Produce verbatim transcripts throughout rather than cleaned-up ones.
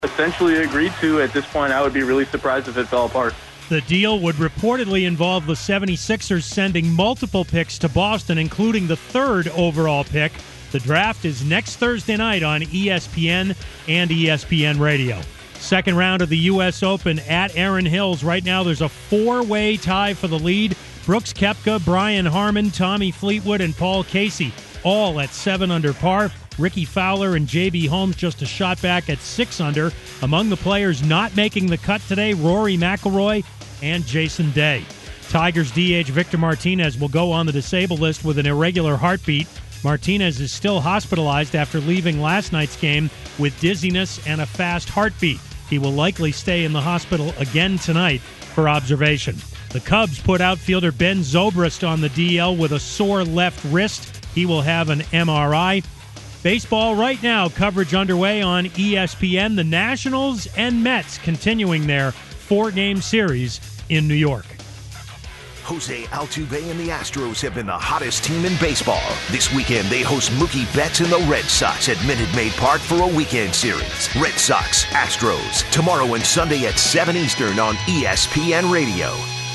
essentially agreed to. At this point, I would be really surprised if it fell apart. The deal would reportedly involve the seventy-sixers sending multiple picks to Boston, including the third overall pick. The draft is next Thursday night on E S P N and E S P N Radio. Second round of the U S Open at Erin Hills. Right now there's a four-way tie for the lead. Brooks Koepka, Brian Harman, Tommy Fleetwood, and Paul Casey all at seven under par. Ricky Fowler and J B Holmes just a shot back at six under. Among the players not making the cut today, Rory McIlroy and Jason Day. Tigers D H Victor Martinez will go on the disabled list with an irregular heartbeat. Martinez is still hospitalized after leaving last night's game with dizziness and a fast heartbeat. He will likely stay in the hospital again tonight for observation. The Cubs put outfielder Ben Zobrist on the D L with a sore left wrist. He will have an M R I. Baseball right now, coverage underway on E S P N. The Nationals and Mets continuing their four-game series in New York. Jose Altuve and the Astros have been the hottest team in baseball. This weekend, they host Mookie Betts and the Red Sox at Minute Maid Park for a weekend series. Red Sox, Astros, tomorrow and Sunday at seven Eastern on E S P N Radio.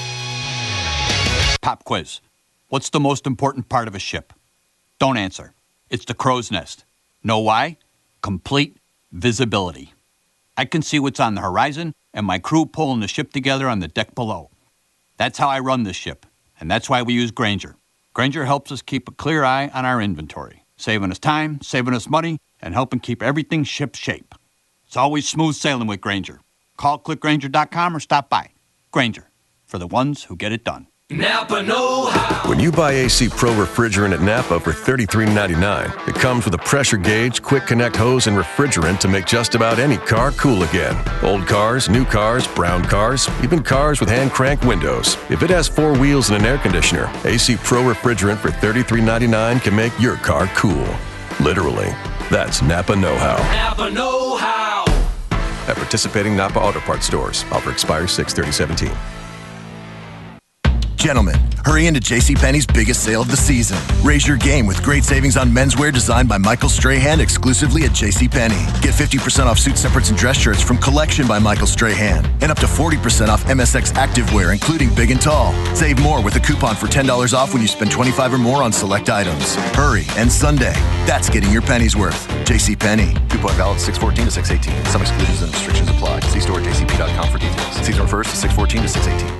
Pop quiz. What's the most important part of a ship? Don't answer. It's the crow's nest. Know why? Complete visibility. I can see what's on the horizon and my crew pulling the ship together on the deck below. That's how I run this ship, and that's why we use Grainger. Grainger helps us keep a clear eye on our inventory, saving us time, saving us money, and helping keep everything ship shape. It's always smooth sailing with Grainger. Call click grainger dot com or stop by. Grainger, for the ones who get it done. Napa know-how. When you buy A C Pro refrigerant at Napa for thirty-three ninety-nine, it comes with a pressure gauge, quick connect hose, and refrigerant to make just about any car cool again. Old cars, new cars, brown cars, even cars with hand crank windows. If it has four wheels and an air conditioner, A C Pro refrigerant for thirty-three ninety-nine can make your car cool. Literally. That's Napa know-how. Napa know-how. At participating Napa Auto Parts stores. Offer expires six thirty seventeen. Gentlemen, hurry into JCPenney's biggest sale of the season. Raise your game with great savings on menswear designed by Michael Strahan exclusively at JCPenney. Get fifty percent off suit separates and dress shirts from Collection by Michael Strahan. And up to forty percent off M S X activewear, including big and tall. Save more with a coupon for ten dollars off when you spend twenty-five dollars or more on select items. Hurry, and Sunday. That's getting your pennies worth. JCPenney. Coupon valid six fourteen to six eighteen. Some exclusions and restrictions apply. See store at j c p dot com for details. Season refers to six fourteen to six eighteen.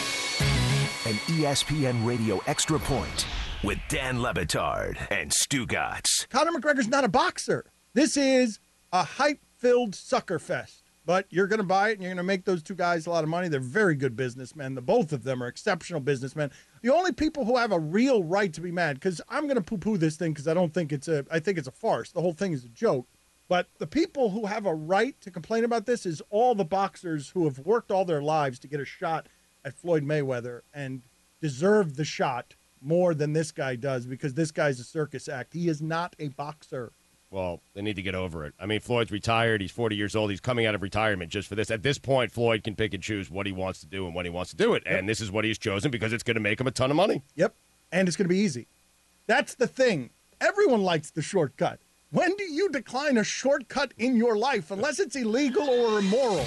An E S P N Radio Extra Point with Dan Le Batard and Stugotz. Conor McGregor's not a boxer. This is a hype-filled sucker fest. But you're going to buy it, and you're going to make those two guys a lot of money. They're very good businessmen. The both of them are exceptional businessmen. The only people who have a real right to be mad, because I'm going to poo-poo this thing because I don't think it's a, I think it's a farce. The whole thing is a joke. But the people who have a right to complain about this is all the boxers who have worked all their lives to get a shot at Floyd Mayweather and deserve the shot more than this guy does, because this guy's a circus act. He is not a boxer. Well, they need to get over it. I mean, Floyd's retired. He's forty years old. He's coming out of retirement just for this. At this point, Floyd can pick and choose what he wants to do and when he wants to do it. Yep. And this is what he's chosen because it's going to make him a ton of money. Yep. And it's going to be easy. That's the thing. Everyone likes the shortcut. When do you decline a shortcut in your life, unless it's illegal or immoral?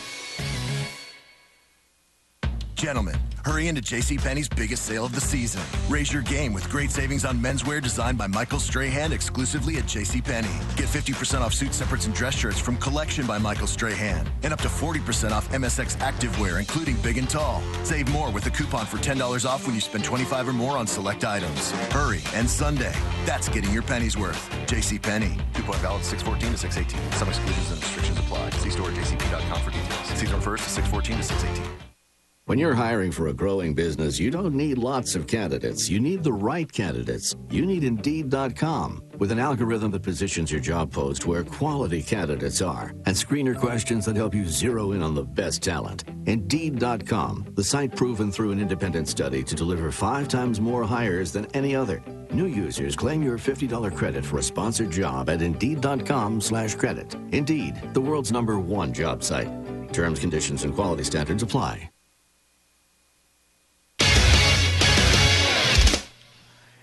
Gentlemen, hurry into JCPenney's biggest sale of the season. Raise your game with great savings on menswear designed by Michael Strahan exclusively at JCPenney. Get fifty percent off suit separates and dress shirts from Collection by Michael Strahan. And up to forty percent off M S X activewear, including big and tall. Save more with a coupon for ten dollars off when you spend twenty-five dollars or more on select items. Hurry, and Sunday. That's getting your pennies worth. JCPenney. Coupon valid six fourteen to six eighteen. Some exclusions and restrictions apply. See store at j c p dot com for details. Season refers to six fourteen to six eighteen. When you're hiring for a growing business, you don't need lots of candidates. You need the right candidates. You need Indeed dot com. With an algorithm that positions your job post where quality candidates are and screener questions that help you zero in on the best talent. Indeed dot com, the site proven through an independent study to deliver five times more hires than any other. New users claim your fifty dollars credit for a sponsored job at Indeed dot com slash credit. Indeed, the world's number one job site. Terms, conditions, and quality standards apply.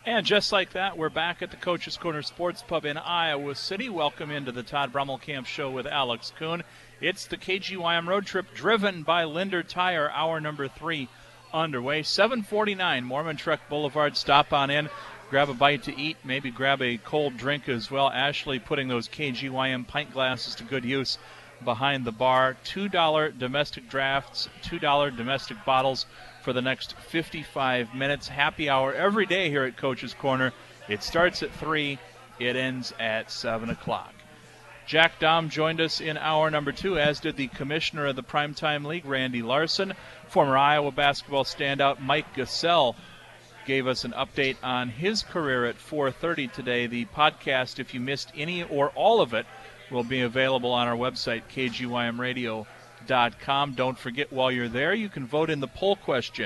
And just like that, we're back at the Coach's Corner Sports Pub in Iowa City. Welcome into the Todd Brummelkamp Show with Alex Kuhn. It's the K G Y M Road Trip driven by Linder Tire, hour number three underway. seven forty-nine, Mormon Trek Boulevard. Stop on in, grab a bite to eat, maybe grab a cold drink as well. Ashley putting those K G Y M pint glasses to good use behind the bar. two dollars domestic drafts, two dollars domestic bottles for the next fifty-five minutes. Happy hour every day here at Coach's Corner. It starts at three. It ends at seven o'clock. Jack Dahm joined us in hour number two, as did the commissioner of the Primetime League, Randy Larson. Former Iowa basketball standout Mike Gesell gave us an update on his career at four thirty today. The podcast, if you missed any or all of it, will be available on our website, K G Y M radio dot com. Don't forget, while you're there, you can vote in the poll question.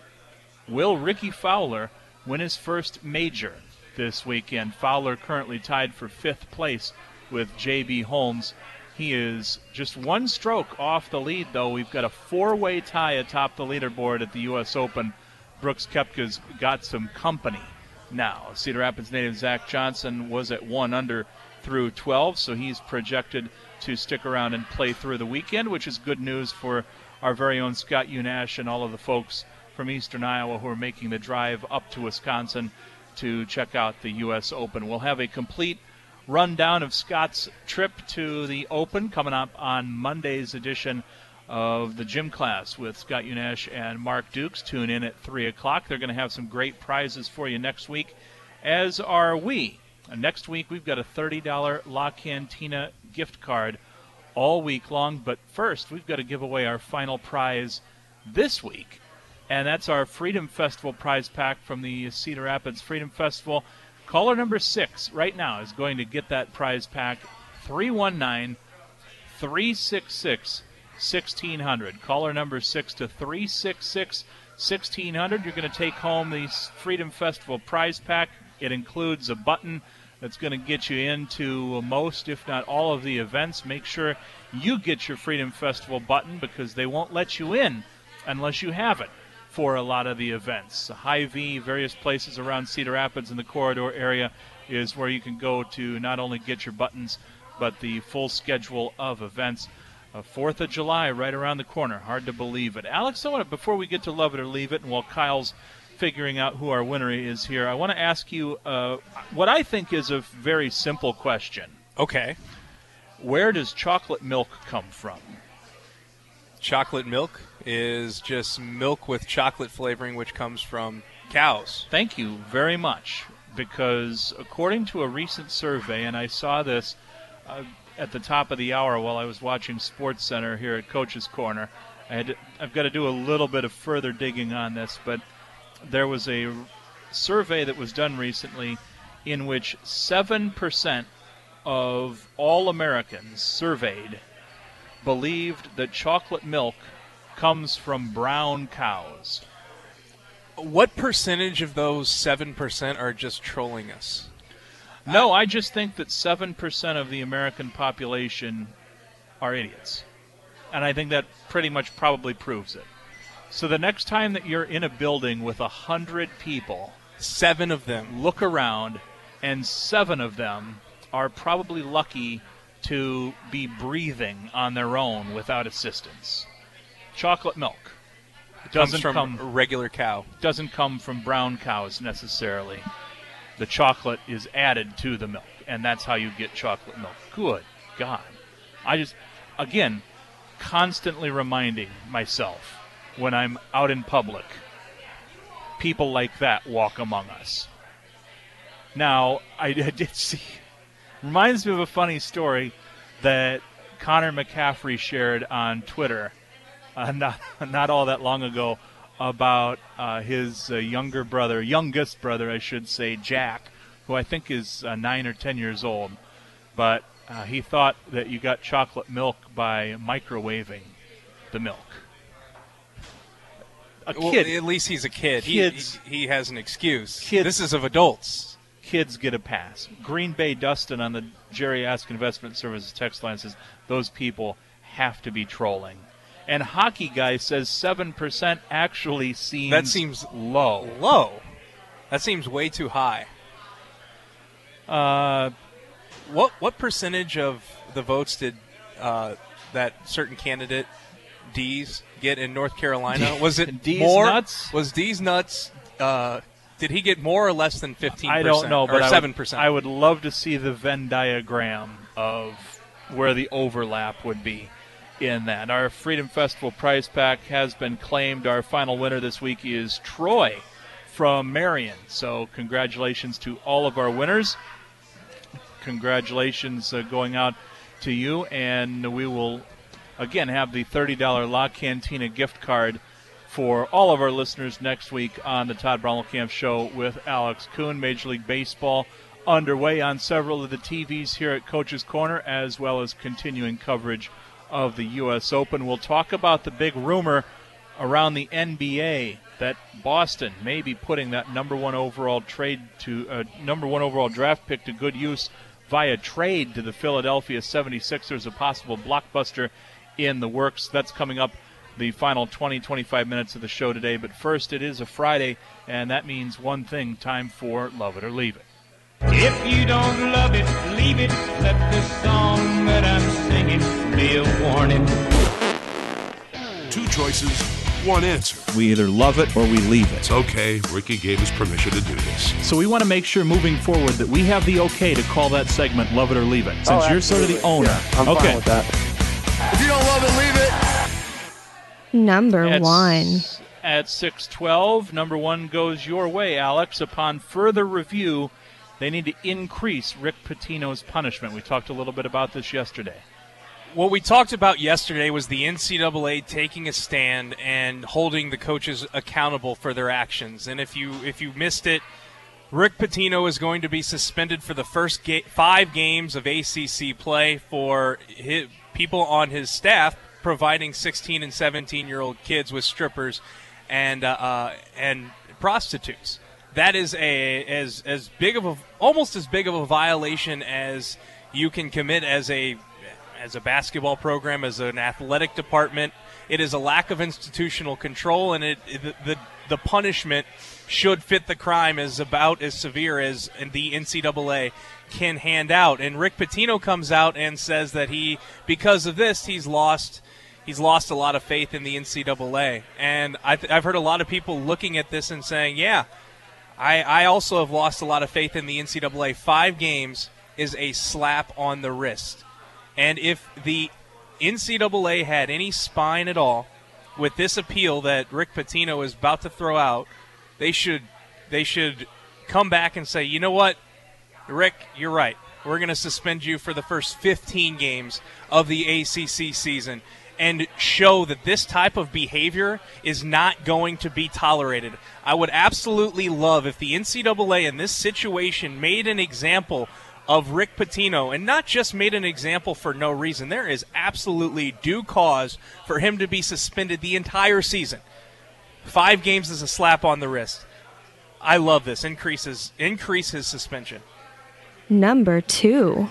Will Ricky Fowler win his first major this weekend? Fowler currently tied for fifth place with J B. Holmes. He is just one stroke off the lead, though. We've got a four-way tie atop the leaderboard at the U S Open. Brooks Koepka's got some company now. Cedar Rapids native Zach Johnson was at one under through twelve, so he's projected to stick around and play through the weekend, which is good news for our very own Scott Unash and all of the folks from eastern Iowa who are making the drive up to Wisconsin to check out the U S Open. We'll have a complete rundown of Scott's trip to the Open coming up on Monday's edition of the Gym Class with Scott Unash and Mark Dukes. Tune in at three o'clock. They're going to have some great prizes for you next week, as are we. Next week, we've got a thirty dollars La Cantina gift card all week long. But first, we've got to give away our final prize this week, and that's our Freedom Festival prize pack from the Cedar Rapids Freedom Festival. Caller number six right now is going to get that prize pack, three one nine, three six six, one six zero zero. Caller number six to three six six, one six zero zero. You're going to take home the Freedom Festival prize pack. It includes a button that's going to get you into most, if not all, of the events. Make sure you get your Freedom Festival button, because they won't let you in unless you have it for a lot of the events. Hy-Vee, various places around Cedar Rapids in the corridor area is where you can go to not only get your buttons, but the full schedule of events. Uh, fourth of July right around the corner. Hard to believe it. Alex, I want to, before we get to Love It or Leave It, and while Kyle's figuring out who our winner is here, I want to ask you uh, what I think is a very simple question. Okay. Where does chocolate milk come from? Chocolate milk is just milk with chocolate flavoring, which comes from cows. Thank you very much, because according to a recent survey, and I saw this uh, at the top of the hour while I was watching Sports Center here at Coach's Corner, I had to, I've got to do a little bit of further digging on this, but there was a survey that was done recently in which seven percent of all Americans surveyed believed that chocolate milk comes from brown cows. What percentage of those seven percent are just trolling us? No, I just think that seven percent of the American population are idiots. And I think that pretty much probably proves it. So the next time that you're in a building with a hundred people, seven of them look around, and seven of them are probably lucky to be breathing on their own without assistance. Chocolate milk it doesn't comes from come a regular cow. Doesn't come from brown cows necessarily. The chocolate is added to the milk, and that's how you get chocolate milk. Good God. I just, again, constantly reminding myself when I'm out in public, people like that walk among us. Now, I, I did see, reminds me of a funny story that Connor McCaffrey shared on Twitter uh, not, not all that long ago about uh, his uh, younger brother, youngest brother, I should say, Jack, who I think is uh, nine or ten years old. But uh, he thought that you got chocolate milk by microwaving the milk. A well, kid. At least he's a kid. Kids, he, he, he has an excuse. Kids, this is of adults. Kids get a pass. Green Bay Dustin on the Jerry Ask Investment Services text line says those people have to be trolling. And Hockey Guy says seven percent actually seems, that seems low. Low. That seems way too high. Uh, what what percentage of the votes did uh, that certain candidate Dees get in North Carolina? Was it Dees more? Nuts? Was Dees Nuts? Uh, did he get more or less than fifteen percent? I don't know, but or I seven would, percent. I would love to see the Venn diagram of where the overlap would be in that. Our Freedom Festival prize pack has been claimed. Our final winner this week is Troy from Marion. So congratulations to all of our winners. Congratulations uh, going out to you, and we will again have the thirty dollars La Cantina gift card for all of our listeners next week on the Todd Brommelkamp Show with Alex Kuhn. Major League Baseball underway on several of the T Vs here at Coach's Corner, as well as continuing coverage of the U S Open. We'll talk about the big rumor around the N B A that Boston may be putting that number one overall trade to uh, number one overall draft pick to good use via trade to the Philadelphia seventy-sixers, a possible blockbuster in the works. That's coming up the final twenty, twenty-five minutes of the show today. But first, it is a Friday, and that means one thing, time for Love It or Leave It. If you don't love it, leave it. Let the song that I'm singing be a warning. Two choices, one answer. We either love it or we leave it. It's okay. Ricky gave us permission to do this. So we want to make sure moving forward that we have the okay to call that segment Love It or Leave It, since oh, you're sort of the owner. Yeah, I'm okay. fine with that. If you don't love it, leave it. Number At, one. At six twelve, number one goes your way, Alex. Upon further review, they need to increase Rick Pitino's punishment. We talked a little bit about this yesterday. What we talked about yesterday was the N C double A taking a stand and holding the coaches accountable for their actions. And if you if you missed it, Rick Pitino is going to be suspended for the first ga- five games of A C C play for his, people on his staff providing sixteen and seventeen-year-old kids with strippers and uh, uh, and prostitutes. That is a as as big of a almost as big of a violation as you can commit as a as a basketball program, as an athletic department. It is a lack of institutional control, and it, it the the punishment should fit the crime is about as severe as the N C double A can hand out. And Rick Pitino comes out and says that he, because of this, he's lost he's lost a lot of faith in the N C double A. And I th- I've heard a lot of people looking at this and saying, yeah, I, I also have lost a lot of faith in the N C double A. Five games is a slap on the wrist. And if the N C double A had any spine at all with this appeal that Rick Pitino is about to throw out, they should they should come back and say, you know what, Rick, you're right. We're going to suspend you for the first fifteen games of the A C C season and show that this type of behavior is not going to be tolerated. I would absolutely love if the N C double A in this situation made an example of Rick Pitino, and not just made an example for no reason. There is absolutely due cause for him to be suspended the entire season. Five games is a slap on the wrist. I love this. Increases increase his suspension. Number two.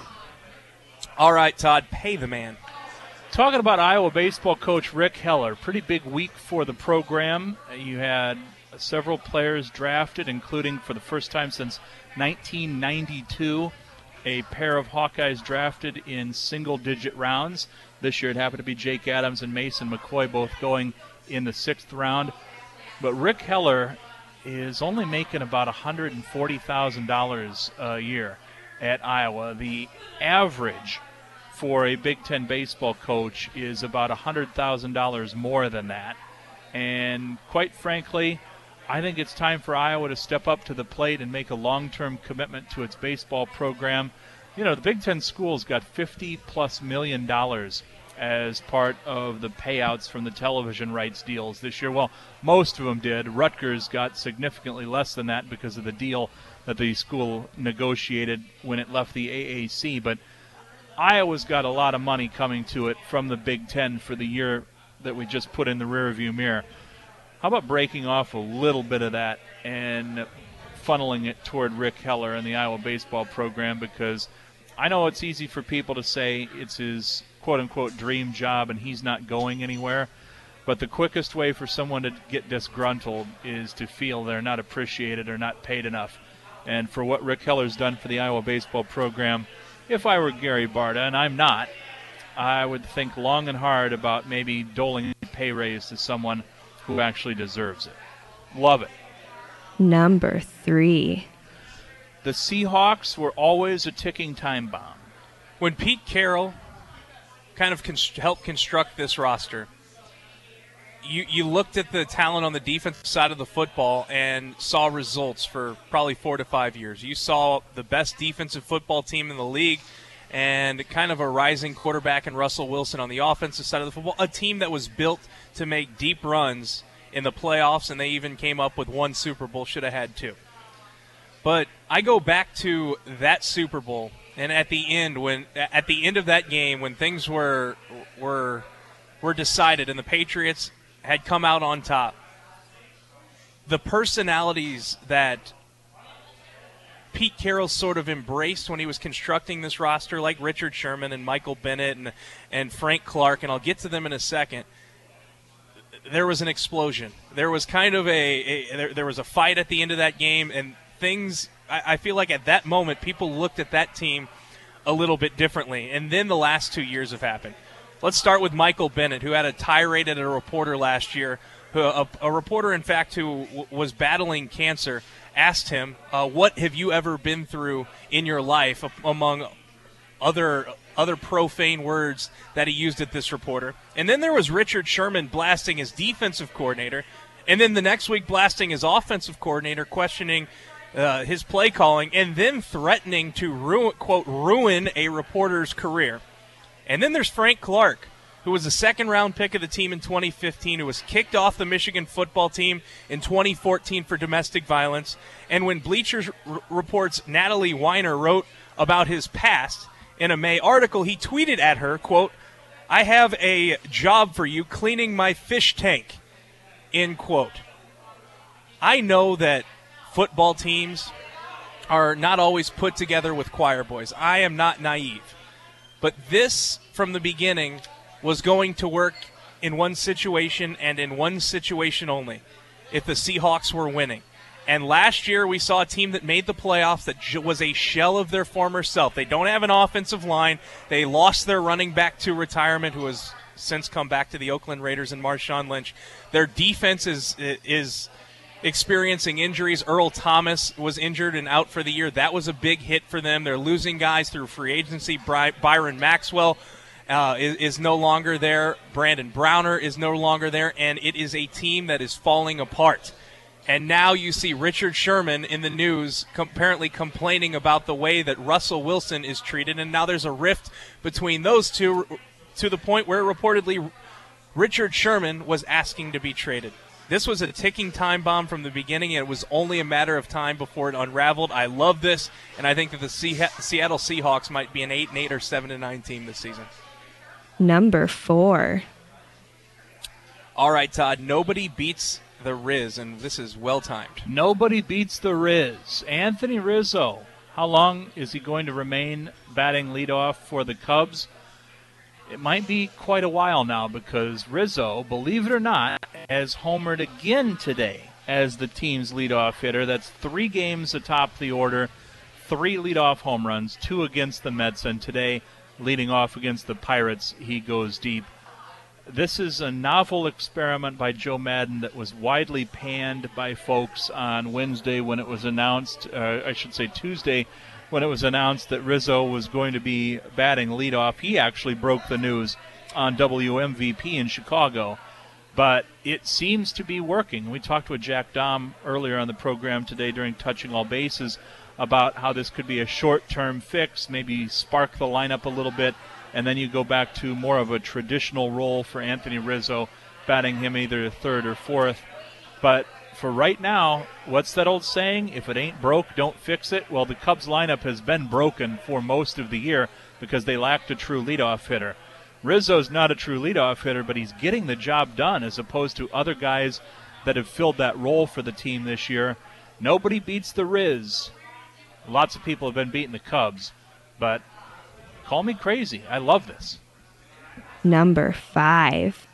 All right, Todd, pay the man. Talking about Iowa baseball coach Rick Heller, pretty big week for the program. You had several players drafted, including for the first time since nineteen ninety-two, a pair of Hawkeyes drafted in single-digit rounds. This year it happened to be Jake Adams and Mason McCoy both going in the sixth round. But Rick Heller is only making about one hundred forty thousand dollars a year at Iowa. The average for a Big Ten baseball coach is about one hundred thousand dollars more than that. And quite frankly, I think it's time for Iowa to step up to the plate and make a long-term commitment to its baseball program. You know, the Big Ten schools got fifty plus million dollars as part of the payouts from the television rights deals this year. Well, most of them did. Rutgers got significantly less than that because of the deal that the school negotiated when it left the A A C. But Iowa's got a lot of money coming to it from the Big Ten for the year that we just put in the rearview mirror. How about breaking off a little bit of that and funneling it toward Rick Heller and the Iowa baseball program? Because I know it's easy for people to say it's his quote-unquote dream job and he's not going anywhere. But the quickest way for someone to get disgruntled is to feel they're not appreciated or not paid enough. And for what Rick Heller's done for the Iowa baseball program, if I were Gary Barta, and I'm not, I would think long and hard about maybe doling a pay raise to someone who actually deserves it. Love it. Number three. The Seahawks were always a ticking time bomb. When Pete Carroll kind of const- helped construct this roster, you, you looked at the talent on the defensive side of the football and saw results for probably four to five years. You saw the best defensive football team in the league and kind of a rising quarterback in Russell Wilson on the offensive side of the football, a team that was built to make deep runs in the playoffs, and they even came up with one Super Bowl, should have had two. But I go back to that Super Bowl, and at the end, when at the end of that game, when things were were were decided and the Patriots had come out on top, the personalities that Pete Carroll sort of embraced when he was constructing this roster, like Richard Sherman and Michael Bennett and and Frank Clark, and I'll get to them in a second. There was an explosion. There was kind of a, a there, there was a fight at the end of that game, and things, I, I feel like at that moment, people looked at that team a little bit differently. And then the last two years have happened. Let's start with Michael Bennett, who had a tirade at a reporter last year. Who, a, a reporter, in fact, who w- was battling cancer, asked him, uh, what have you ever been through in your life, among other other profane words that he used at this reporter. And then there was Richard Sherman blasting his defensive coordinator, and then the next week blasting his offensive coordinator, questioning uh, his play calling, and then threatening to ruin, quote, ruin a reporter's career. And then there's Frank Clark, who was a second-round pick of the team in twenty fifteen, who was kicked off the Michigan football team in twenty fourteen for domestic violence. And when Bleacher R- Report's Natalie Weiner wrote about his past in a May article, he tweeted at her, quote, I have a job for you cleaning my fish tank, end quote. I know that football teams are not always put together with choir boys. I am not naive. But this, from the beginning, was going to work in one situation and in one situation only, if the Seahawks were winning. And last year we saw a team that made the playoffs that j- was a shell of their former self. They don't have an offensive line. They lost their running back to retirement, who has since come back to the Oakland Raiders, and Marshawn Lynch. Their defense is is experiencing injuries. Earl Thomas was injured and out for the year. That was a big hit for them. They're losing guys through free agency. Bry- Byron Maxwell Uh, is, is no longer there. Brandon Browner is no longer there, and it is a team that is falling apart. And now you see Richard Sherman in the news com- apparently complaining about the way that Russell Wilson is treated, and now there's a rift between those two to the point where reportedly Richard Sherman was asking to be traded. This was a ticking time bomb from the beginning, and it was only a matter of time before it unraveled. I love this, and I think that the Se- Seattle Seahawks might be an eight and eight or seven and nine team this season. Number four. All right, Todd. Nobody beats the Riz, and this is well-timed. Nobody beats the Riz. Anthony Rizzo. How long is he going to remain batting leadoff for the Cubs? It might be quite a while now, because Rizzo, believe it or not, has homered again today as the team's leadoff hitter. That's three games atop the order, three leadoff home runs, two against the Mets, and today, leading off against the Pirates, he goes deep. This is a novel experiment by Joe Madden that was widely panned by folks on Wednesday when it was announced, uh, I should say Tuesday, when it was announced that Rizzo was going to be batting leadoff. He actually broke the news on W M V P in Chicago. But it seems to be working. We talked with Jack Dahm earlier on the program today during Touching All Bases about how this could be a short-term fix, maybe spark the lineup a little bit, and then you go back to more of a traditional role for Anthony Rizzo, batting him either third or fourth. But for right now, what's that old saying? If it ain't broke, don't fix it. Well, the Cubs lineup has been broken for most of the year because they lacked a true leadoff hitter. Rizzo's not a true leadoff hitter, but he's getting the job done as opposed to other guys that have filled that role for the team this year. Nobody beats the Riz. Lots of people have been beating the Cubs, but call me crazy. I love this. Number five.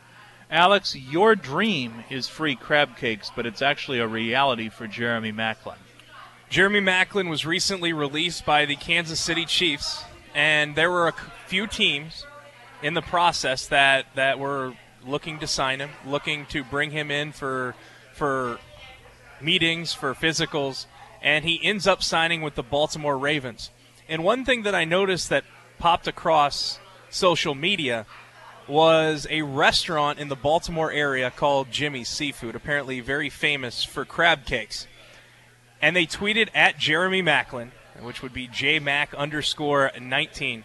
Alex, your dream is free crab cakes, but it's actually a reality for Jeremy Maclin. Jeremy Maclin was recently released by the Kansas City Chiefs, and there were a few teams in the process that, that were looking to sign him, looking to bring him in for for meetings, for physicals, and he ends up signing with the Baltimore Ravens. And one thing that I noticed that popped across social media was a restaurant in the Baltimore area called Jimmy's Seafood, apparently very famous for crab cakes. And they tweeted at Jeremy Maclin, which would be jmac underscore nineteen.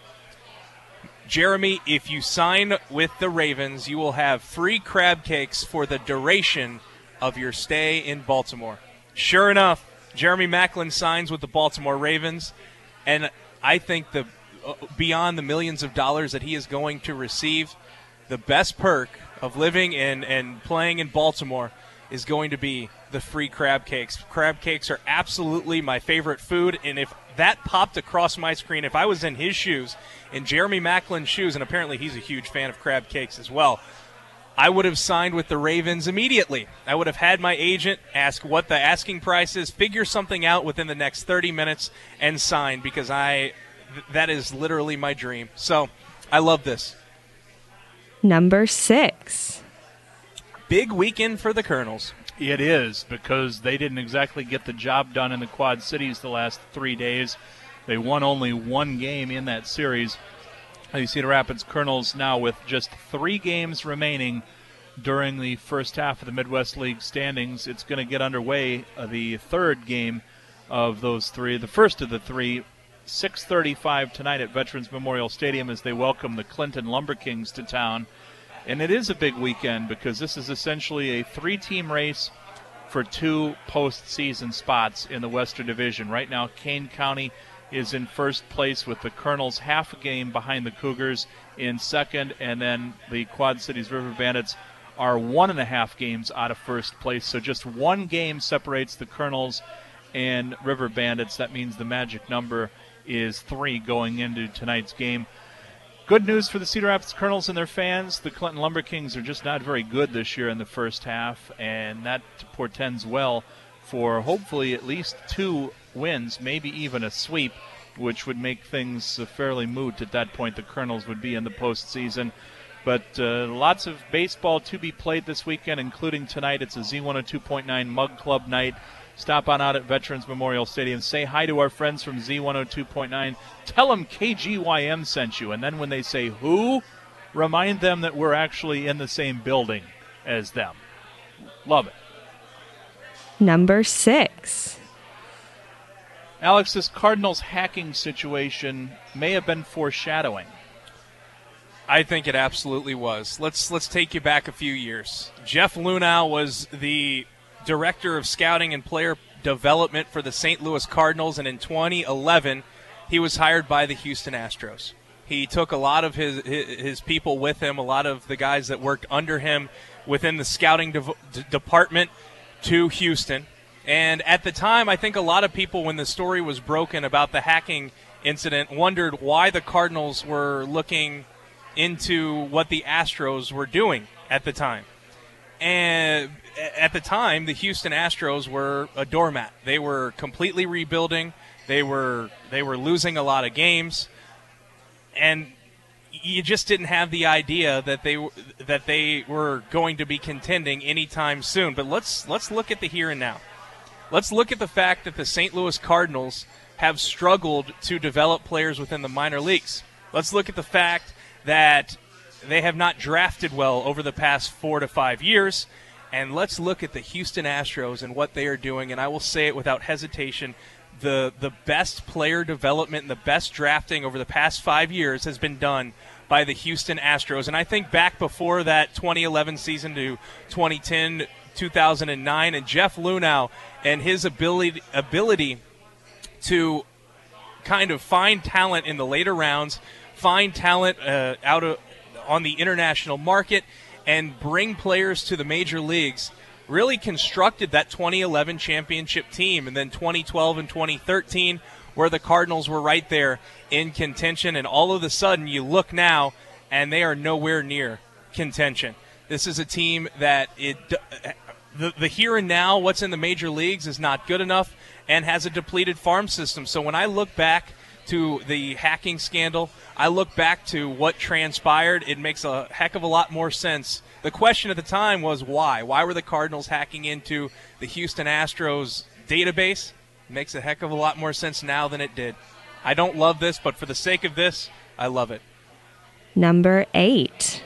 Jeremy, if you sign with the Ravens, you will have free crab cakes for the duration of your stay in Baltimore. Sure enough, Jeremy Maclin signs with the Baltimore Ravens, and I think the uh, beyond the millions of dollars that he is going to receive, the best perk of living and, and playing in Baltimore is going to be the free crab cakes. Crab cakes are absolutely my favorite food, and if that popped across my screen, if I was in his shoes, in Jeremy Maclin's shoes, and apparently he's a huge fan of crab cakes as well, I would have signed with the Ravens immediately. I would have had my agent ask what the asking price is, figure something out within the next thirty minutes, and sign, because I th- that is literally my dream. So I love this. Number six. Big weekend for the Colonels. It is, because they didn't exactly get the job done in the Quad Cities the last three days. They won only one game in that series. The Cedar Rapids Colonels now with just three games remaining during the first half of the Midwest League standings. It's going to get underway, uh, the third game of those three, the first of the three, six thirty-five tonight at Veterans Memorial Stadium as they welcome the Clinton Lumber Kings to town. And it is a big weekend because this is essentially a three-team race for two postseason spots in the Western Division. Right now, Kane County is in first place with the Colonels half a game behind the Cougars in second, and then the Quad Cities River Bandits are one and a half games out of first place. So just one game separates the Colonels and River Bandits. That means the magic number is three going into tonight's game. Good news for the Cedar Rapids Colonels and their fans. The Clinton Lumber Kings are just not very good this year in the first half, and that portends well for hopefully at least two wins, maybe even a sweep, which would make things fairly moot at that point. The Colonels would be in the postseason. But uh, lots of baseball to be played this weekend, including tonight. It's a Z one oh two point nine Mug Club night. Stop on out at Veterans Memorial Stadium. Say hi to our friends from Z one oh two point nine. Tell them K G Y M sent you. And then when they say who, remind them that we're actually in the same building as them. Love it. Number six. Alex, this Cardinals hacking situation may have been foreshadowing. I think it absolutely was. Let's let's take you back a few years. Jeff Lunau was the director of scouting and player development for the Saint Louis Cardinals, and in twenty eleven, he was hired by the Houston Astros. He took a lot of his his people with him, a lot of the guys that worked under him within the scouting de- department to Houston. And at the time, I think a lot of people, when the story was broken about the hacking incident, wondered why the Cardinals were looking into what the Astros were doing at the time. And at the time, the Houston Astros were a doormat. They were completely rebuilding. They were they were losing a lot of games, and you just didn't have the idea that they that they were going to be contending anytime soon. But let's let's look at the here and now. Let's look at the fact that the Saint Louis Cardinals have struggled to develop players within the minor leagues. Let's look at the fact that they have not drafted well over the past four to five years. And let's look at the Houston Astros and what they are doing. And I will say it without hesitation, the the best player development and the best drafting over the past five years has been done by the Houston Astros. And I think back before that twenty eleven season to twenty ten, two thousand nine, and Jeff Lunau and his ability ability to kind of find talent in the later rounds, find talent uh, out of on the international market, and bring players to the major leagues, really constructed that twenty eleven championship team. And then twenty twelve and twenty thirteen, where the Cardinals were right there in contention, and all of a sudden you look now and they are nowhere near contention. This is a team that it the, the here and now, what's in the major leagues is not good enough and has a depleted farm system. So when I look back to the hacking scandal, I look back to what transpired, it makes a heck of a lot more sense. The question at the time was why? Why were the Cardinals hacking into the Houston Astros database? It makes a heck of a lot more sense now than it did. I don't love this, but for the sake of this, I love it. Number eight.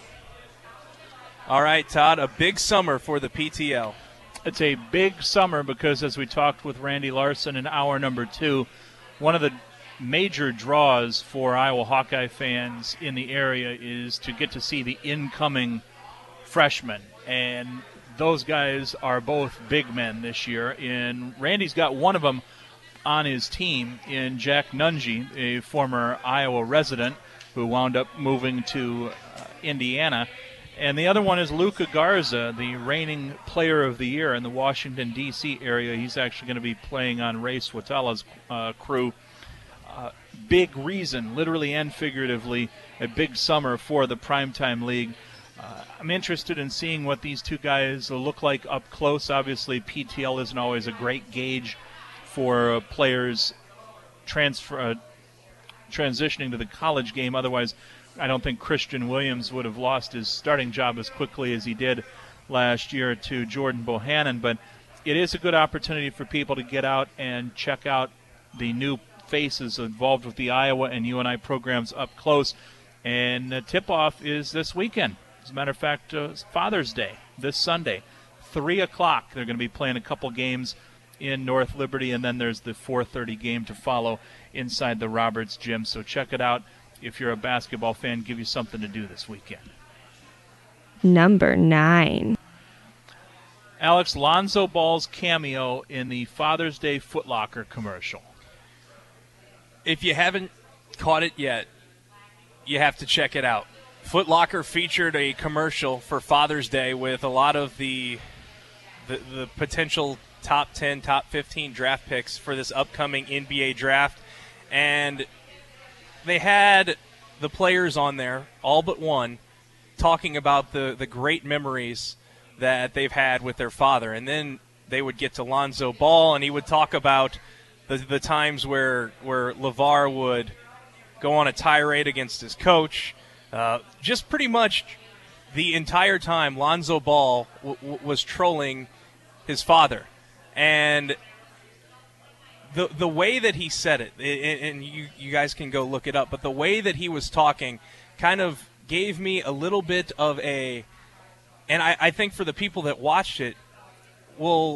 All right, Todd, a big summer for the P T L. It's a big summer because, as we talked with Randy Larson in hour number two, one of the major draws for Iowa Hawkeye fans in the area is to get to see the incoming freshmen. And those guys are both big men this year. And Randy's got one of them on his team in Jack Nunge, a former Iowa resident who wound up moving to uh, Indiana. And the other one is Luca Garza, the reigning player of the year in the Washington, D C area. He's actually going to be playing on Ray Swatala's uh, crew. Uh, big reason, literally and figuratively, a big summer for the Primetime League. Uh, I'm interested in seeing what these two guys look like up close. Obviously, P T L isn't always a great gauge for uh, players transfer, uh, transitioning to the college game. Otherwise, I don't think Christian Williams would have lost his starting job as quickly as he did last year to Jordan Bohannon. But it is a good opportunity for people to get out and check out the new faces involved with the Iowa and U N I programs up close. And the tip-off is this weekend. As a matter of fact, uh, Father's Day, this Sunday, three o'clock. They're going to be playing a couple games in North Liberty, and then there's the four thirty game to follow inside the Roberts Gym. So check it out. If you're a basketball fan, give you something to do this weekend. Number nine. Alex, Lonzo Ball's cameo in the Father's Day Foot Locker commercial. If you haven't caught it yet, you have to check it out. Foot Locker featured a commercial for Father's Day with a lot of the, the the potential top ten, top fifteen draft picks for this upcoming N B A draft. And they had the players on there, all but one, talking about the, the great memories that they've had with their father. And then they would get to Lonzo Ball, and he would talk about the, the times where, where LeVar would go on a tirade against his coach. Uh, just pretty much the entire time Lonzo Ball w- w- was trolling his father. And the the way that he said it, and you, you guys can go look it up, but the way that he was talking kind of gave me a little bit of a, and I, I think for the people that watched it, will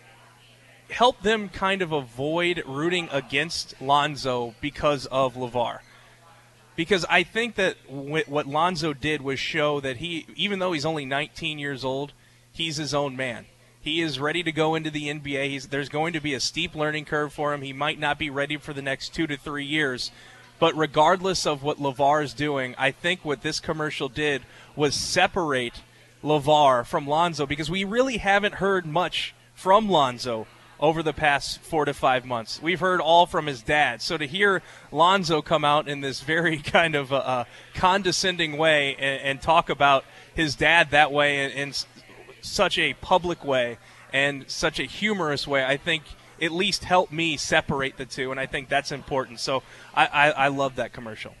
help them kind of avoid rooting against Lonzo because of LeVar. Because I think that what Lonzo did was show that he, even though he's only nineteen years old, he's his own man. He is ready to go into the N B A. He's, there's going to be a steep learning curve for him. He might not be ready for the next two to three years. But regardless of what LeVar is doing, I think what this commercial did was separate LeVar from Lonzo, because we really haven't heard much from Lonzo over the past four to five months. We've heard all from his dad. So to hear Lonzo come out in this very kind of uh, condescending way and, and talk about his dad that way and, and such a public way and such a humorous way, I think at least helped me separate the two, and I think that's important. So I, I, I love that commercial.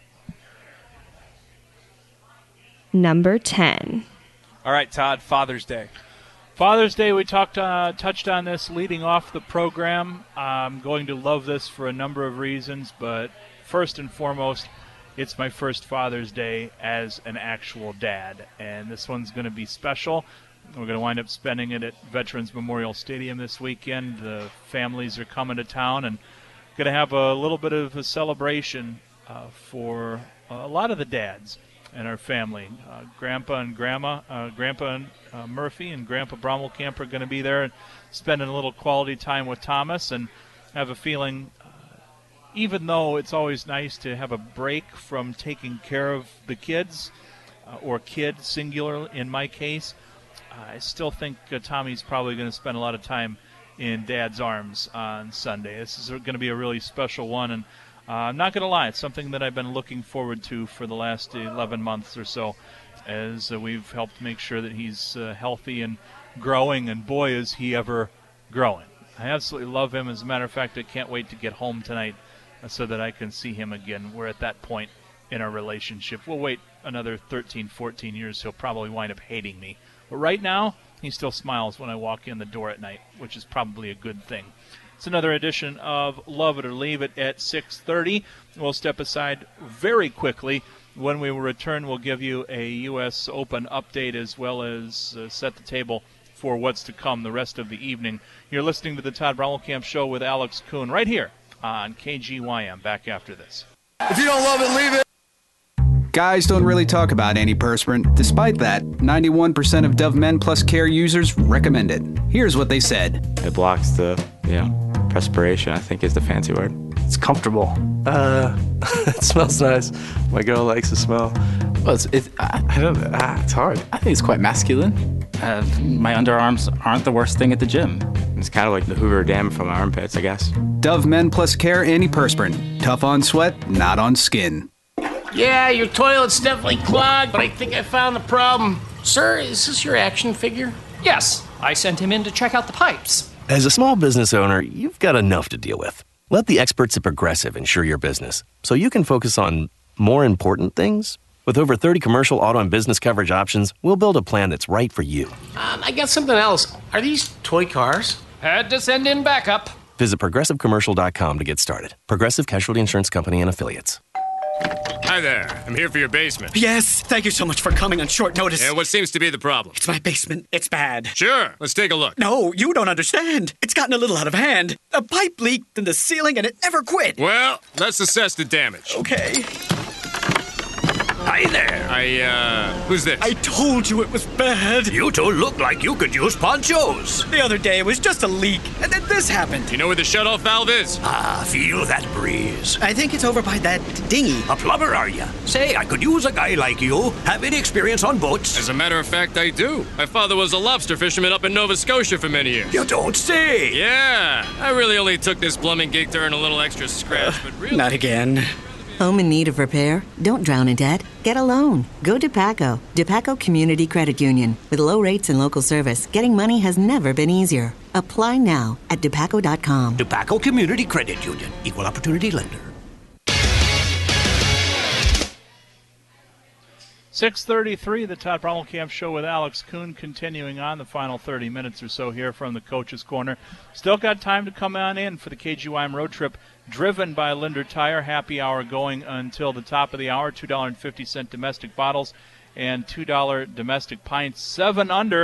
Number ten. All right, Todd, Father's Day. Father's Day, we talked, uh, touched on this leading off the program. I'm going to love this for a number of reasons, but first and foremost, it's my first Father's Day as an actual dad, and this one's going to be special. We're going to wind up spending it at Veterans Memorial Stadium this weekend. The families are coming to town and going to have a little bit of a celebration uh, for a lot of the dads in our family. Uh, Grandpa and Grandma, uh, Grandpa and, uh, Murphy and Grandpa Brommelkamp are going to be there and spending a little quality time with Thomas, and have a feeling, uh, even though it's always nice to have a break from taking care of the kids, uh, or kid singular in my case, I still think uh, Tommy's probably going to spend a lot of time in Dad's arms on Sunday. This is going to be a really special one, and uh, I'm not going to lie, it's something that I've been looking forward to for the last eleven months or so, as uh, we've helped make sure that he's uh, healthy and growing, and boy, is he ever growing. I absolutely love him. As a matter of fact, I can't wait to get home tonight uh, so that I can see him again. We're at that point in our relationship. We'll wait another thirteen, fourteen years. He'll probably wind up hating me. But right now, he still smiles when I walk in the door at night, which is probably a good thing. It's another edition of Love It or Leave It at six thirty. We'll step aside very quickly. When we return, we'll give you a U S Open update as well as uh, set the table for what's to come the rest of the evening. You're listening to the Todd Brommelkamp Show with Alex Kuhn right here on K G Y M. Back after this. If you don't love it, leave it. Guys don't really talk about antiperspirant. Despite that, ninety-one percent of Dove Men Plus Care users recommend it. Here's what they said. It blocks the, you know, perspiration, I think is the fancy word. It's comfortable. Uh, it smells nice. My girl likes the smell. Well, it's, it, I, I don't know. Ah, it's hard. I think it's quite masculine. Uh, my underarms aren't the worst thing at the gym. It's kind of like the Hoover Dam from my armpits, I guess. Dove Men Plus Care Antiperspirant. Tough on sweat, not on skin. Yeah, your toilet's definitely clogged, but I think I found the problem. Sir, is this your action figure? Yes, I sent him in to check out the pipes. As a small business owner, you've got enough to deal with. Let the experts at Progressive insure your business so you can focus on more important things. With over thirty commercial, auto, and business coverage options, we'll build a plan that's right for you. Um, I got something else. Are these toy cars? Had to send in backup. Visit progressive commercial dot com to get started. Progressive Casualty Insurance Company and Affiliates. Hi there. I'm here for your basement. Yes, thank you so much for coming on short notice. And what seems to be the problem? It's my basement. It's bad. Sure. Let's take a look. No, you don't understand. It's gotten a little out of hand. A pipe leaked in the ceiling and it never quit. Well, let's assess the damage. Okay. Hi there. I, uh, who's this? I told you it was bad. You two look like you could use ponchos. The other day it was just a leak, and then this happened. You know where the shutoff valve is? Ah, feel that breeze. I think it's over by that dinghy. A plumber, are you? Say, I could use a guy like you. Have any experience on boats? As a matter of fact, I do. My father was a lobster fisherman up in Nova Scotia for many years. You don't say. Yeah. I really only took this plumbing gig to earn a little extra scratch, but really... Not again. Home in need of repair? Don't drown in debt. Get a loan. Go to DePaco. DePaco Community Credit Union. With low rates and local service, getting money has never been easier. Apply now at depaco dot com. DePaco Community Credit Union. Equal opportunity lender. six thirty-three, the Todd Brommelkamp Show with Alex Kuhn, continuing on the final thirty minutes or so here from the Coach's Corner. Still got time to come on in for the K G Y M road trip, driven by Linder Tire. Happy hour going until the top of the hour. two dollars and fifty cents domestic bottles and two dollars domestic pints. Seven under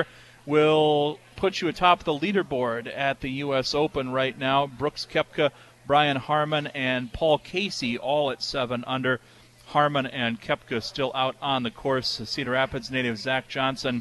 will put you atop the leaderboard at the U S Open right now. Brooks Koepka, Brian Harman, and Paul Casey all at seven under. Harman and Koepka still out on the course. Cedar Rapids native Zach Johnson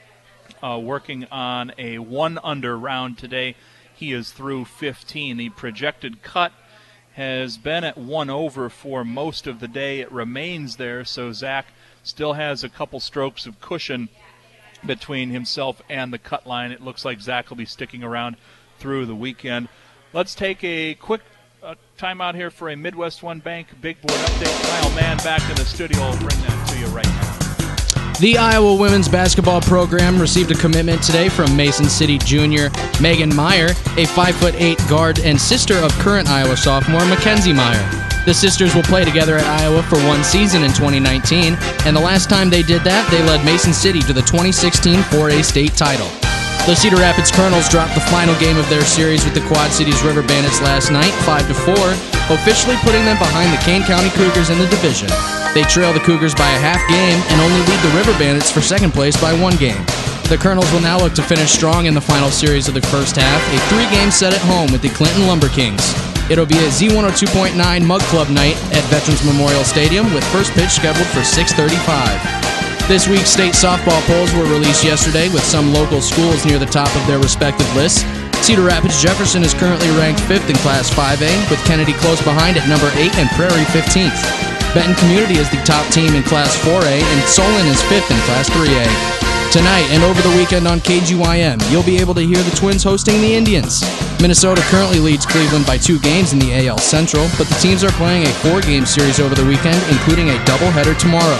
uh, working on a one under round today. He is through fifteen. The projected cut has been at one over for most of the day. It remains there, so Zach still has a couple strokes of cushion between himself and the cut line. It looks like Zach will be sticking around through the weekend. Let's take a quick uh, time out here for a Midwest One Bank Big Board update. Kyle Mann back in the studio will bring that to you right now. The Iowa women's basketball program received a commitment today from Mason City junior Megan Meyer, a five foot eight guard and sister of current Iowa sophomore Mackenzie Meyer. The sisters will play together at Iowa for one season in twenty nineteen, and the last time they did that, they led Mason City to the twenty sixteen four A state title. The Cedar Rapids Colonels dropped the final game of their series with the Quad Cities River Bandits last night, five to four, officially putting them behind the Kane County Cougars in the division. They trail the Cougars by a half game and only lead the River Bandits for second place by one game. The Colonels will now look to finish strong in the final series of the first half, a three-game set at home with the Clinton Lumber Kings. It'll be a Z one oh two point nine Mug Club night at Veterans Memorial Stadium with first pitch scheduled for six thirty-five. This week's state softball polls were released yesterday with some local schools near the top of their respective lists. Cedar Rapids Jefferson is currently ranked fifth in Class five A, with Kennedy close behind at number eight and Prairie fifteenth. Benton Community is the top team in Class four A, and Solon is fifth in Class three A. Tonight and over the weekend on K G Y M, you'll be able to hear the Twins hosting the Indians. Minnesota currently leads Cleveland by two games in the A L Central, but the teams are playing a four-game series over the weekend, including a doubleheader tomorrow.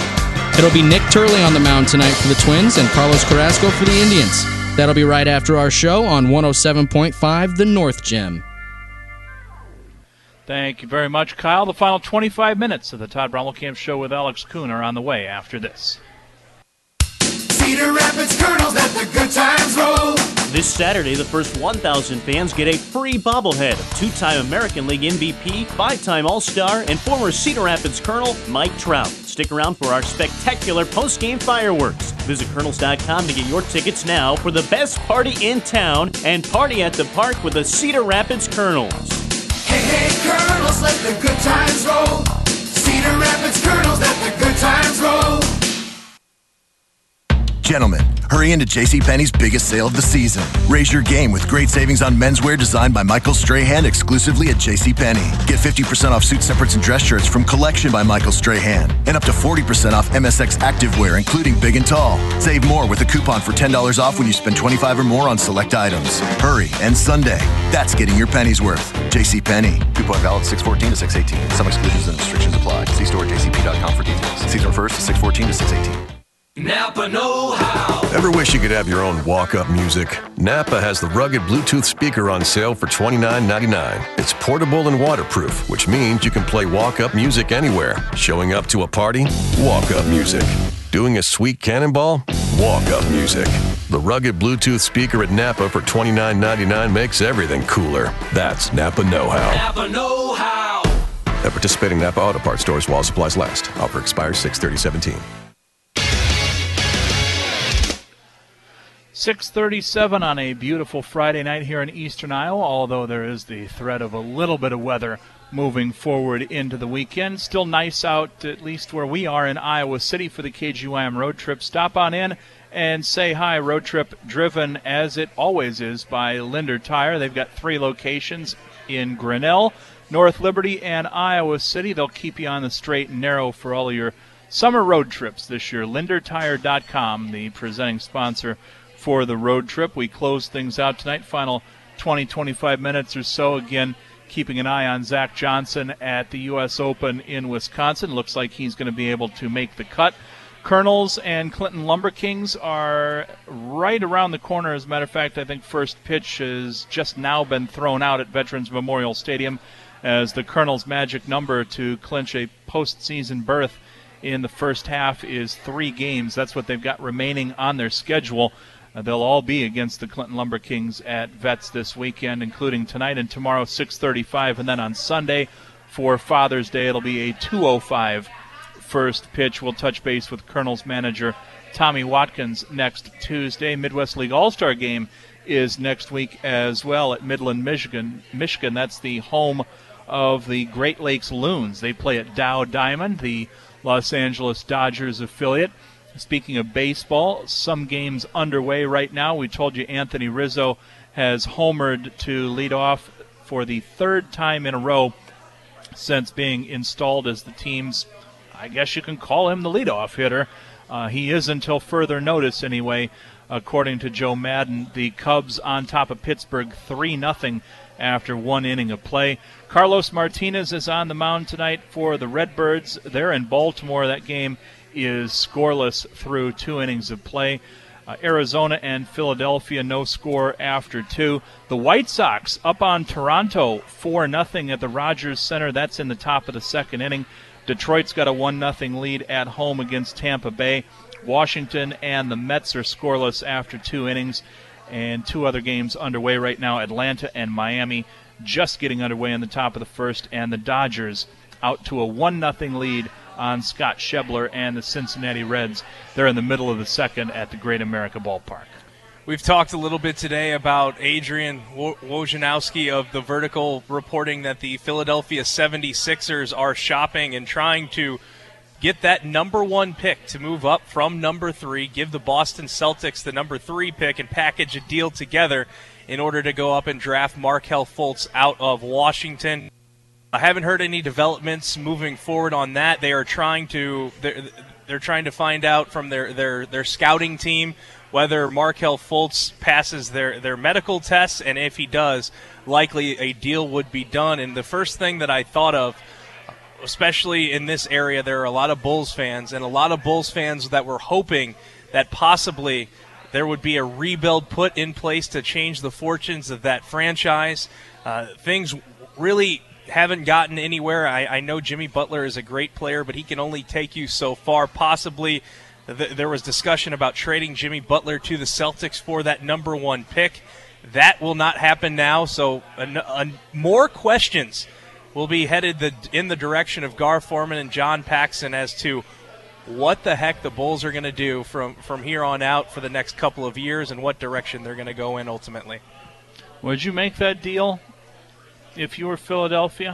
It'll be Nick Turley on the mound tonight for the Twins and Carlos Carrasco for the Indians. That'll be right after our show on one oh seven point five The North Gym. Thank you very much, Kyle. The final twenty-five minutes of the Todd Brommelkamp Show with Alex Kuhn are on the way after this. Cedar Rapids Colonels, let the good times roll. This Saturday, the first one thousand fans get a free bobblehead of two-time American League M V P, five-time All-Star, and former Cedar Rapids Colonel Mike Trout. Stick around for our spectacular post-game fireworks. Visit Colonels dot com to get your tickets now for the best party in town and party at the park with the Cedar Rapids Colonels. Hey, hey, Colonels, let the good times roll. Cedar Rapids Colonels, let the good times roll. Gentlemen, hurry into JCPenney's biggest sale of the season. Raise your game with great savings on menswear designed by Michael Strahan exclusively at JCPenney. Get fifty percent off suit separates and dress shirts from Collection by Michael Strahan. And up to forty percent off M S X activewear, including big and tall. Save more with a coupon for ten dollars off when you spend twenty-five dollars or more on select items. Hurry, and Sunday. That's getting your pennies worth. JCPenney. Coupon valid six fourteen to six eighteen. Some exclusions and restrictions apply. See store at J C P dot com for details. Season refers to six fourteen to six eighteen. Napa know-how. Ever wish you could have your own walk-up music? Napa has the rugged Bluetooth speaker on sale for twenty-nine ninety-nine. It's portable and waterproof, which means you can play walk-up music anywhere. Showing up to a party? Walk-up music. Doing a sweet cannonball? Walk-up music. The rugged Bluetooth speaker at Napa for twenty-nine ninety-nine makes everything cooler. That's Napa know-how. Napa know-how. At participating Napa Auto Parts stores while supplies last. Offer expires six thirty seventeen. six thirty-seven on a beautiful Friday night here in eastern Iowa, although there is the threat of a little bit of weather moving forward into the weekend. Still nice out, at least where we are in Iowa City for the K G Y M road trip. Stop on in and say hi. Road trip driven, as it always is, by Linder Tire. They've got three locations in Grinnell, North Liberty, and Iowa City. They'll keep you on the straight and narrow for all of your summer road trips this year. Linder Tire dot com, the presenting sponsor for the road trip. We close things out tonight, final twenty, twenty-five minutes or so. Again, keeping an eye on Zach Johnson at the U S Open in Wisconsin. Looks like he's going to be able to make the cut. Colonels and Clinton Lumber Kings are right around the corner. As a matter of fact, I think first pitch has just now been thrown out at Veterans Memorial Stadium as the Colonels' magic number to clinch a postseason berth in the first half is three games. That's what they've got remaining on their schedule. Uh, they'll all be against the Clinton Lumber Kings at Vets this weekend, including tonight and tomorrow, six thirty-five. And then on Sunday for Father's Day, it'll be a two oh five first pitch. We'll touch base with Colonels manager Tommy Watkins next Tuesday. Midwest League All-Star Game is next week as well at Midland, Michigan. Michigan, that's the home of the Great Lakes Loons. They play at Dow Diamond, the Los Angeles Dodgers affiliate. Speaking of baseball, some games underway right now. We told you Anthony Rizzo has homered to lead off for the third time in a row since being installed as the team's, I guess you can call him the leadoff hitter. Uh, he is until further notice anyway, according to Joe Madden. The Cubs on top of Pittsburgh three nothing after one inning of play. Carlos Martinez is on the mound tonight for the Redbirds. They're in Baltimore. That game is scoreless through two innings of play. Uh, Arizona and Philadelphia, no score after two. The White Sox up on Toronto four nothing at the Rogers Center. That's in the top of the second inning. Detroit's got a one nothing lead at home against Tampa Bay. Washington and the Mets are scoreless after two innings. And two other games underway right now. Atlanta and Miami just getting underway in the top of the first. And the Dodgers out to a one nothing lead on Scott Schebler and the Cincinnati Reds. They're in the middle of the second at the Great America Ballpark. We've talked a little bit today about Adrian Wojnarowski of The Vertical reporting that the Philadelphia seventy-sixers are shopping and trying to get that number one pick to move up from number three, give the Boston Celtics the number three pick, and package a deal together in order to go up and draft Markelle Fultz out of Washington. I haven't heard any developments moving forward on that. They are trying to they're, they're trying to find out from their, their, their scouting team whether Markelle Fultz passes their, their medical tests, and if he does, likely a deal would be done. And the first thing that I thought of especially in this area, there are a lot of Bulls fans, and a lot of Bulls fans that were hoping that possibly there would be a rebuild put in place to change the fortunes of that franchise. Uh, things really haven't gotten anywhere. I, I know Jimmy Butler is a great player, but he can only take you so far. Possibly th- there was discussion about trading Jimmy Butler to the Celtics for that number one pick. That will not happen now, so a, a, more questions will be headed the, in the direction of Gar Forman and John Paxson as to what the heck the Bulls are going to do from, from here on out for the next couple of years and what direction they're going to go in ultimately. Would you make that deal if you were Philadelphia?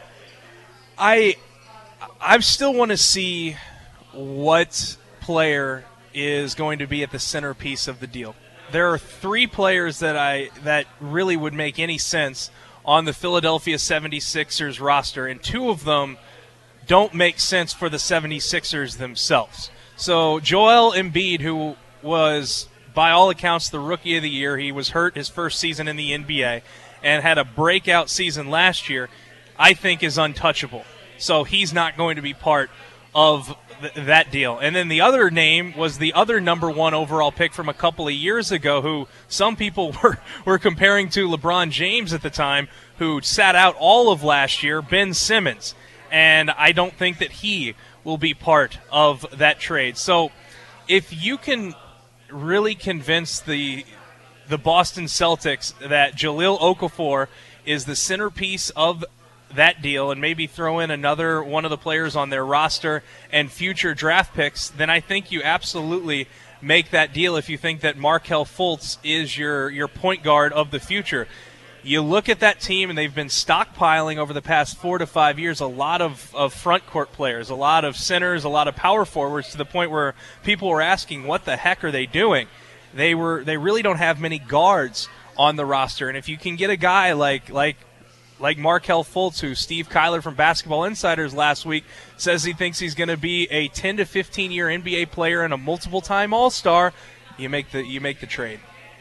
I I still want to see what player is going to be at the centerpiece of the deal. There are three players that I that really would make any sense on the Philadelphia seventy-sixers roster, and two of them don't make sense for the seventy-sixers themselves. So Joel Embiid, who was, by all accounts, the Rookie of the Year, he was hurt his first season in the N B A and had a breakout season last year, I think is untouchable. So he's not going to be part of th- that deal. And then the other name was the other number one overall pick from a couple of years ago, who some people were, were comparing to LeBron James at the time, who sat out all of last year, Ben Simmons. And I don't think that he will be part of that trade. So if you can really convince the the Boston Celtics that Jahlil Okafor is the centerpiece of that deal and maybe throw in another one of the players on their roster and future draft picks, then I think you absolutely make that deal if you think that Markelle Fultz is your, your point guard of the future. You look at that team, and they've been stockpiling over the past four to five years a lot of, of front court players, a lot of centers, a lot of power forwards, to the point where people were asking, what the heck are they doing? They were they really don't have many guards on the roster, and if you can get a guy like like like Markelle Fultz, who Steve Kyler from Basketball Insiders last week says he thinks he's going to be a ten to fifteen year N B A player and a multiple time All-Star, you make the you make the trade.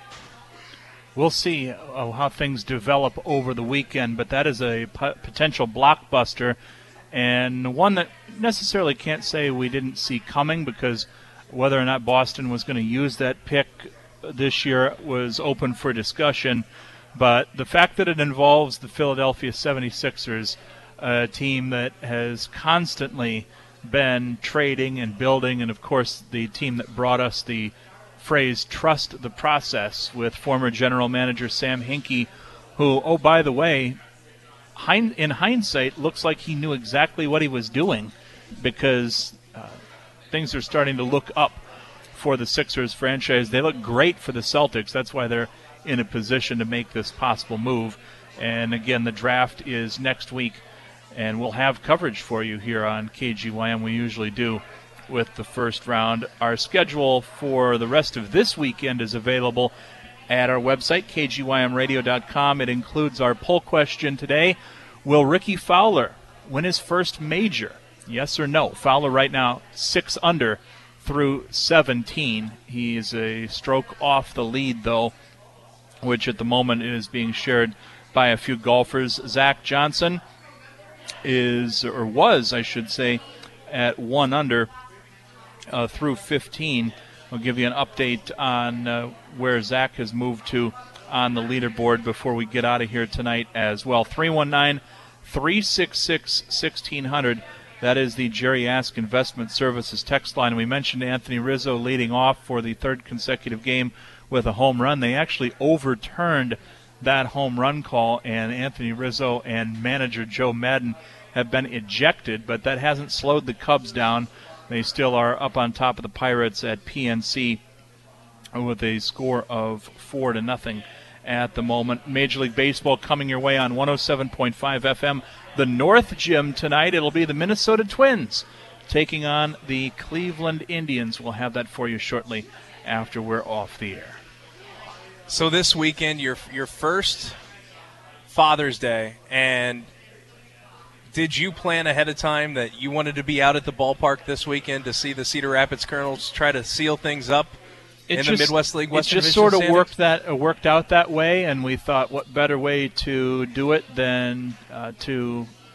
We'll see uh, how things develop over the weekend, but that is a p- potential blockbuster, and one that necessarily can't say we didn't see coming, because whether or not Boston was going to use that pick this year was open for discussion. But the fact that it involves the Philadelphia seventy-sixers, a team that has constantly been trading and building, and of course the team that brought us the phrase trust the process with former general manager Sam Hinkie, who, oh, by the way, in hindsight, looks like he knew exactly what he was doing, because uh, things are starting to look up for the Sixers franchise. They look great for the Celtics. That's why they're in a position to make this possible move. And again, the draft is next week, and we'll have coverage for you here on K G Y M. We usually do with the first round. Our schedule for the rest of this weekend is available at our website, K G Y M radio dot com. It includes our poll question today. Will Ricky Fowler win his first major? Yes or no? Fowler right now six under through seventeen. He is a stroke off the lead, though, which at the moment is being shared by a few golfers. Zach Johnson is, or was, I should say, at one under uh, through fifteen. I'll give you an update on uh, where Zach has moved to on the leaderboard before we get out of here tonight as well. three one nine, three six six, one six zero zero. That is the Jerry Ask Investment Services text line. We mentioned Anthony Rizzo leading off for the third consecutive game with a home run. They actually overturned that home run call, and Anthony Rizzo and manager Joe Madden have been ejected, but that hasn't slowed the Cubs down. They still are up on top of the Pirates at P N C with a score of four to nothing at the moment. Major League Baseball coming your way on one oh seven point five F M. The North Gym tonight, it'll be the Minnesota Twins taking on the Cleveland Indians. We'll have that for you shortly after we're off the air. So this weekend, your your first Father's Day, and did you plan ahead of time that you wanted to be out at the ballpark this weekend to see the Cedar Rapids Colonels try to seal things up it in just, the Midwest League Western It just Division sort of standings? worked that uh, worked out that way, and we thought, what better way to do it than uh, to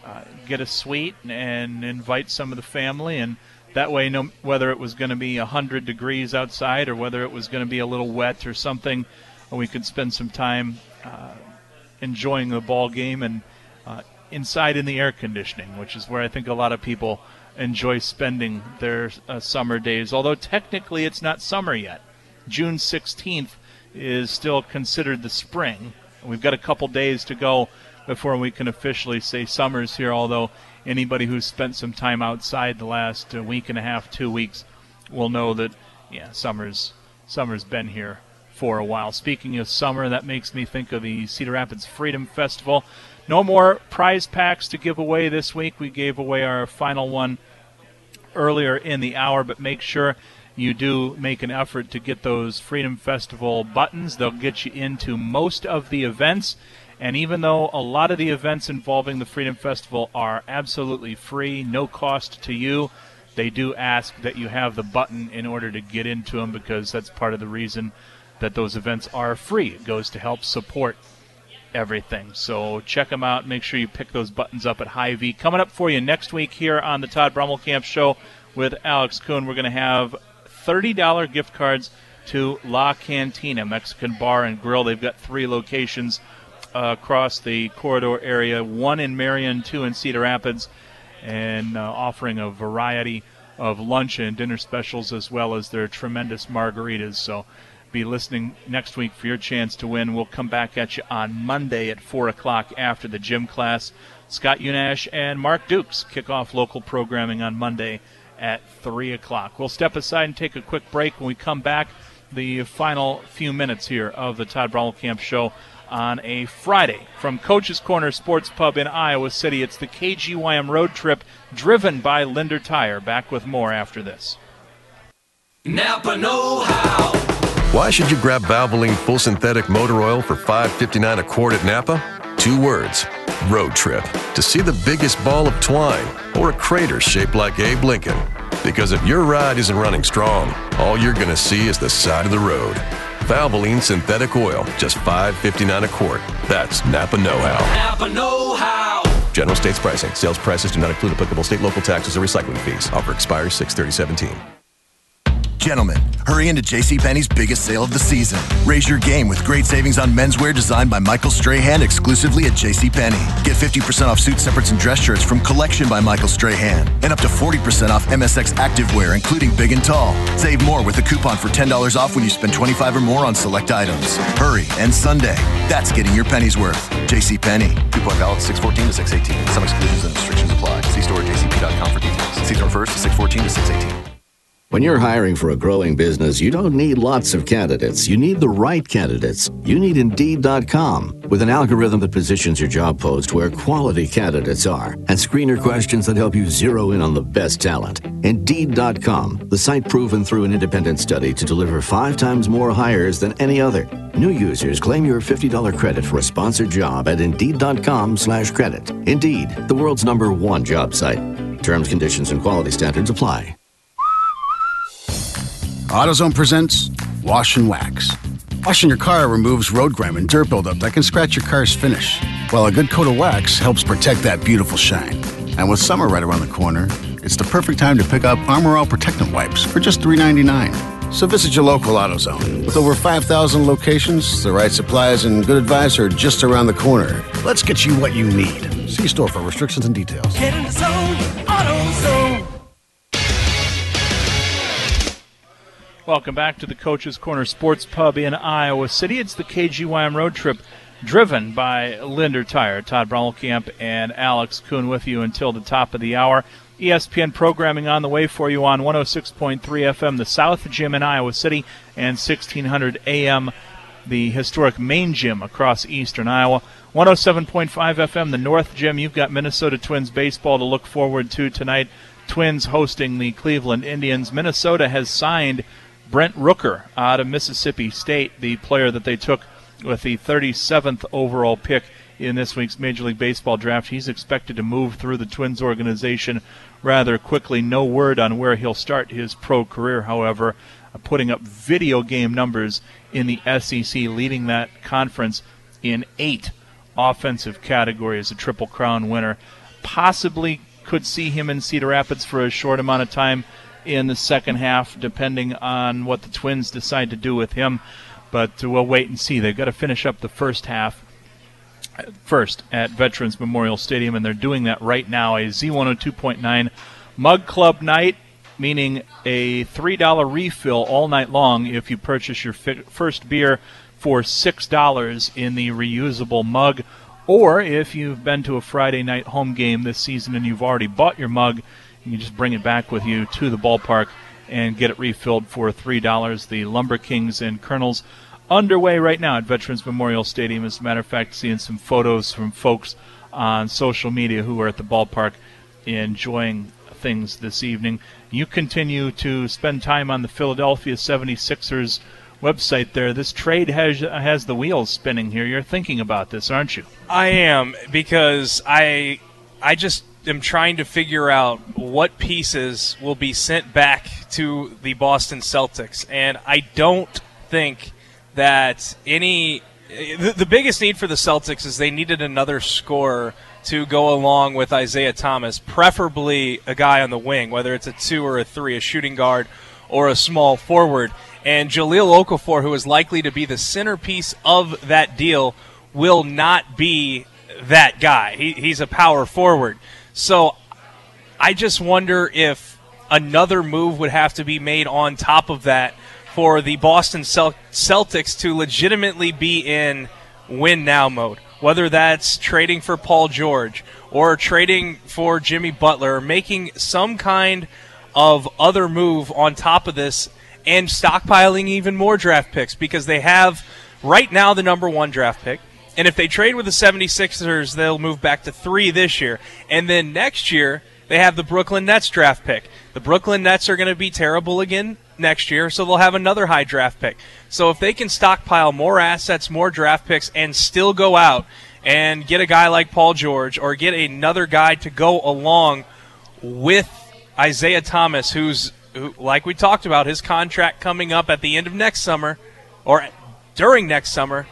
uh, get a suite and invite some of the family, and that way, no, whether it was going to be one hundred degrees outside or whether it was going to be a little wet or something, we could spend some time uh, enjoying the ball game and uh, inside in the air conditioning, which is where I think a lot of people enjoy spending their uh, summer days, although technically it's not summer yet. June sixteenth is still considered the spring. We've got a couple days to go before we can officially say summer's here, although anybody who's spent some time outside the last uh, week and a half, two weeks, will know that, yeah, summer's summer's been here for a while. Speaking of summer, that makes me think of the Cedar Rapids Freedom Festival. No more prize packs to give away this week. We gave away our final one earlier in the hour, but make sure you do make an effort to get those Freedom Festival buttons. They'll get you into most of the events. And even though a lot of the events involving the Freedom Festival are absolutely free, no cost to you, they do ask that you have the button in order to get into them, because that's part of the reason that those events are free. It goes to help support everything. So check them out. Make sure you pick those buttons up at Hy-Vee. Coming up for you next week here on the Todd Brummelkamp Show with Alex Kuhn, we're going to have thirty dollars gift cards to La Cantina, Mexican Bar and Grill. They've got three locations uh, across the corridor area, one in Marion, two in Cedar Rapids, and uh, offering a variety of lunch and dinner specials as well as their tremendous margaritas. So be listening next week for your chance to win. We'll come back at you on Monday at four o'clock after the gym class. Scott Unash and Mark Dukes kick off local programming on Monday at three o'clock. We'll step aside and take a quick break. When we come back, the final few minutes here of the Todd Brummelkamp Show on a Friday. From Coach's Corner Sports Pub in Iowa City, it's the K G Y M Road Trip driven by Linder Tire. Back with more after this. Napa know-how. Why should you grab Valvoline Full Synthetic Motor Oil for five fifty-nine a quart at Napa? Two words: road trip. To see the biggest ball of twine or a crater shaped like Abe Lincoln. Because if your ride isn't running strong, all you're going to see is the side of the road. Valvoline Synthetic Oil, just five fifty-nine a quart. That's Napa know-how. Napa know-how. General states pricing. Sales prices do not include applicable state, local taxes, or recycling fees. Offer expires six thirty seventeen. Gentlemen, hurry into JCPenney's biggest sale of the season. Raise your game with great savings on menswear designed by Michael Strahan exclusively at JCPenney. Get fifty percent off suit separates and dress shirts from Collection by Michael Strahan. And up to forty percent off M S X activewear, including big and tall. Save more with a coupon for ten dollars off when you spend twenty-five dollars or more on select items. Hurry, and Sunday. That's getting your pennies worth. JCPenney. Coupon valid six fourteen to six eighteen. Some exclusions and restrictions apply. See store at j c p dot com for details. Season refers to six fourteen to six eighteen. When you're hiring for a growing business, you don't need lots of candidates. You need the right candidates. You need Indeed dot com. With an algorithm that positions your job post where quality candidates are and screener questions that help you zero in on the best talent. Indeed dot com, the site proven through an independent study to deliver five times more hires than any other. New users claim your fifty dollars credit for a sponsored job at Indeed dot com slash credit. Indeed, the world's number one job site. Terms, conditions, and quality standards apply. AutoZone presents Wash and Wax. Washing your car removes road grime and dirt buildup that can scratch your car's finish, while a good coat of wax helps protect that beautiful shine. And with summer right around the corner, it's the perfect time to pick up Armor All Protectant Wipes for just three ninety-nine. So visit your local AutoZone. With over five thousand locations, the right supplies and good advice are just around the corner. Let's get you what you need. See store for restrictions and details. Get in the zone, AutoZone. Welcome back to the Coach's Corner Sports Pub in Iowa City. It's the K G Y M Road Trip driven by Linder Tire. Todd Brummelkamp and Alex Kuhn with you until the top of the hour. E S P N programming on the way for you on one oh six point three F M, the South Gym in Iowa City, and sixteen hundred A M, the historic main gym across eastern Iowa. one oh seven point five F M, the North Gym. You've got Minnesota Twins baseball to look forward to tonight. Twins hosting the Cleveland Indians. Minnesota has signed Brent Rooker out of Mississippi State, the player that they took with the thirty-seventh overall pick in this week's Major League Baseball draft. He's expected to move through the Twins organization rather quickly. No word on where he'll start his pro career, however, putting up video game numbers in the S E C, leading that conference in eight offensive categories, a Triple Crown winner. possibly could see him in Cedar Rapids for a short amount of time in the second half, depending on what the Twins decide to do with him. But we'll wait and see. They've got to finish up the first half first at Veterans Memorial Stadium, and they're doing that right now. A Z one oh two point nine Mug Club night, meaning a three dollar refill all night long if you purchase your fi- first beer for six dollars in the reusable mug. Or if you've been to a Friday night home game this season and you've already bought your mug, you can just bring it back with you to the ballpark and get it refilled for three dollars. The Lumber Kings and Colonels underway right now at Veterans Memorial Stadium. As a matter of fact, seeing some photos from folks on social media who are at the ballpark enjoying things this evening. You continue to spend time on the Philadelphia seventy-sixers website there. This trade has has the wheels spinning here. You're thinking about this, aren't you? I am, because I I just am trying to figure out what pieces will be sent back to the Boston Celtics, and I don't think that any the, the biggest need for the Celtics is they needed another scorer to go along with Isaiah Thomas, preferably a guy on the wing, whether it's a two or a three, a shooting guard or a small forward. And Jahlil Okafor, who is likely to be the centerpiece of that deal, will not be that guy. He, he's a power forward. So I just wonder if another move would have to be made on top of that for the Boston Cel- Celtics to legitimately be in win-now mode, whether that's trading for Paul George or trading for Jimmy Butler, or making some kind of other move on top of this, and stockpiling even more draft picks, because they have right now the number one draft pick. And if they trade with the seventy-sixers, they'll move back to three this year. And then next year, they have the Brooklyn Nets draft pick. The Brooklyn Nets are going to be terrible again next year, so they'll have another high draft pick. So if they can stockpile more assets, more draft picks, and still go out and get a guy like Paul George, or get another guy to go along with Isaiah Thomas, who's Who, like we talked about, his contract coming up at the end of next summer, or during next summer,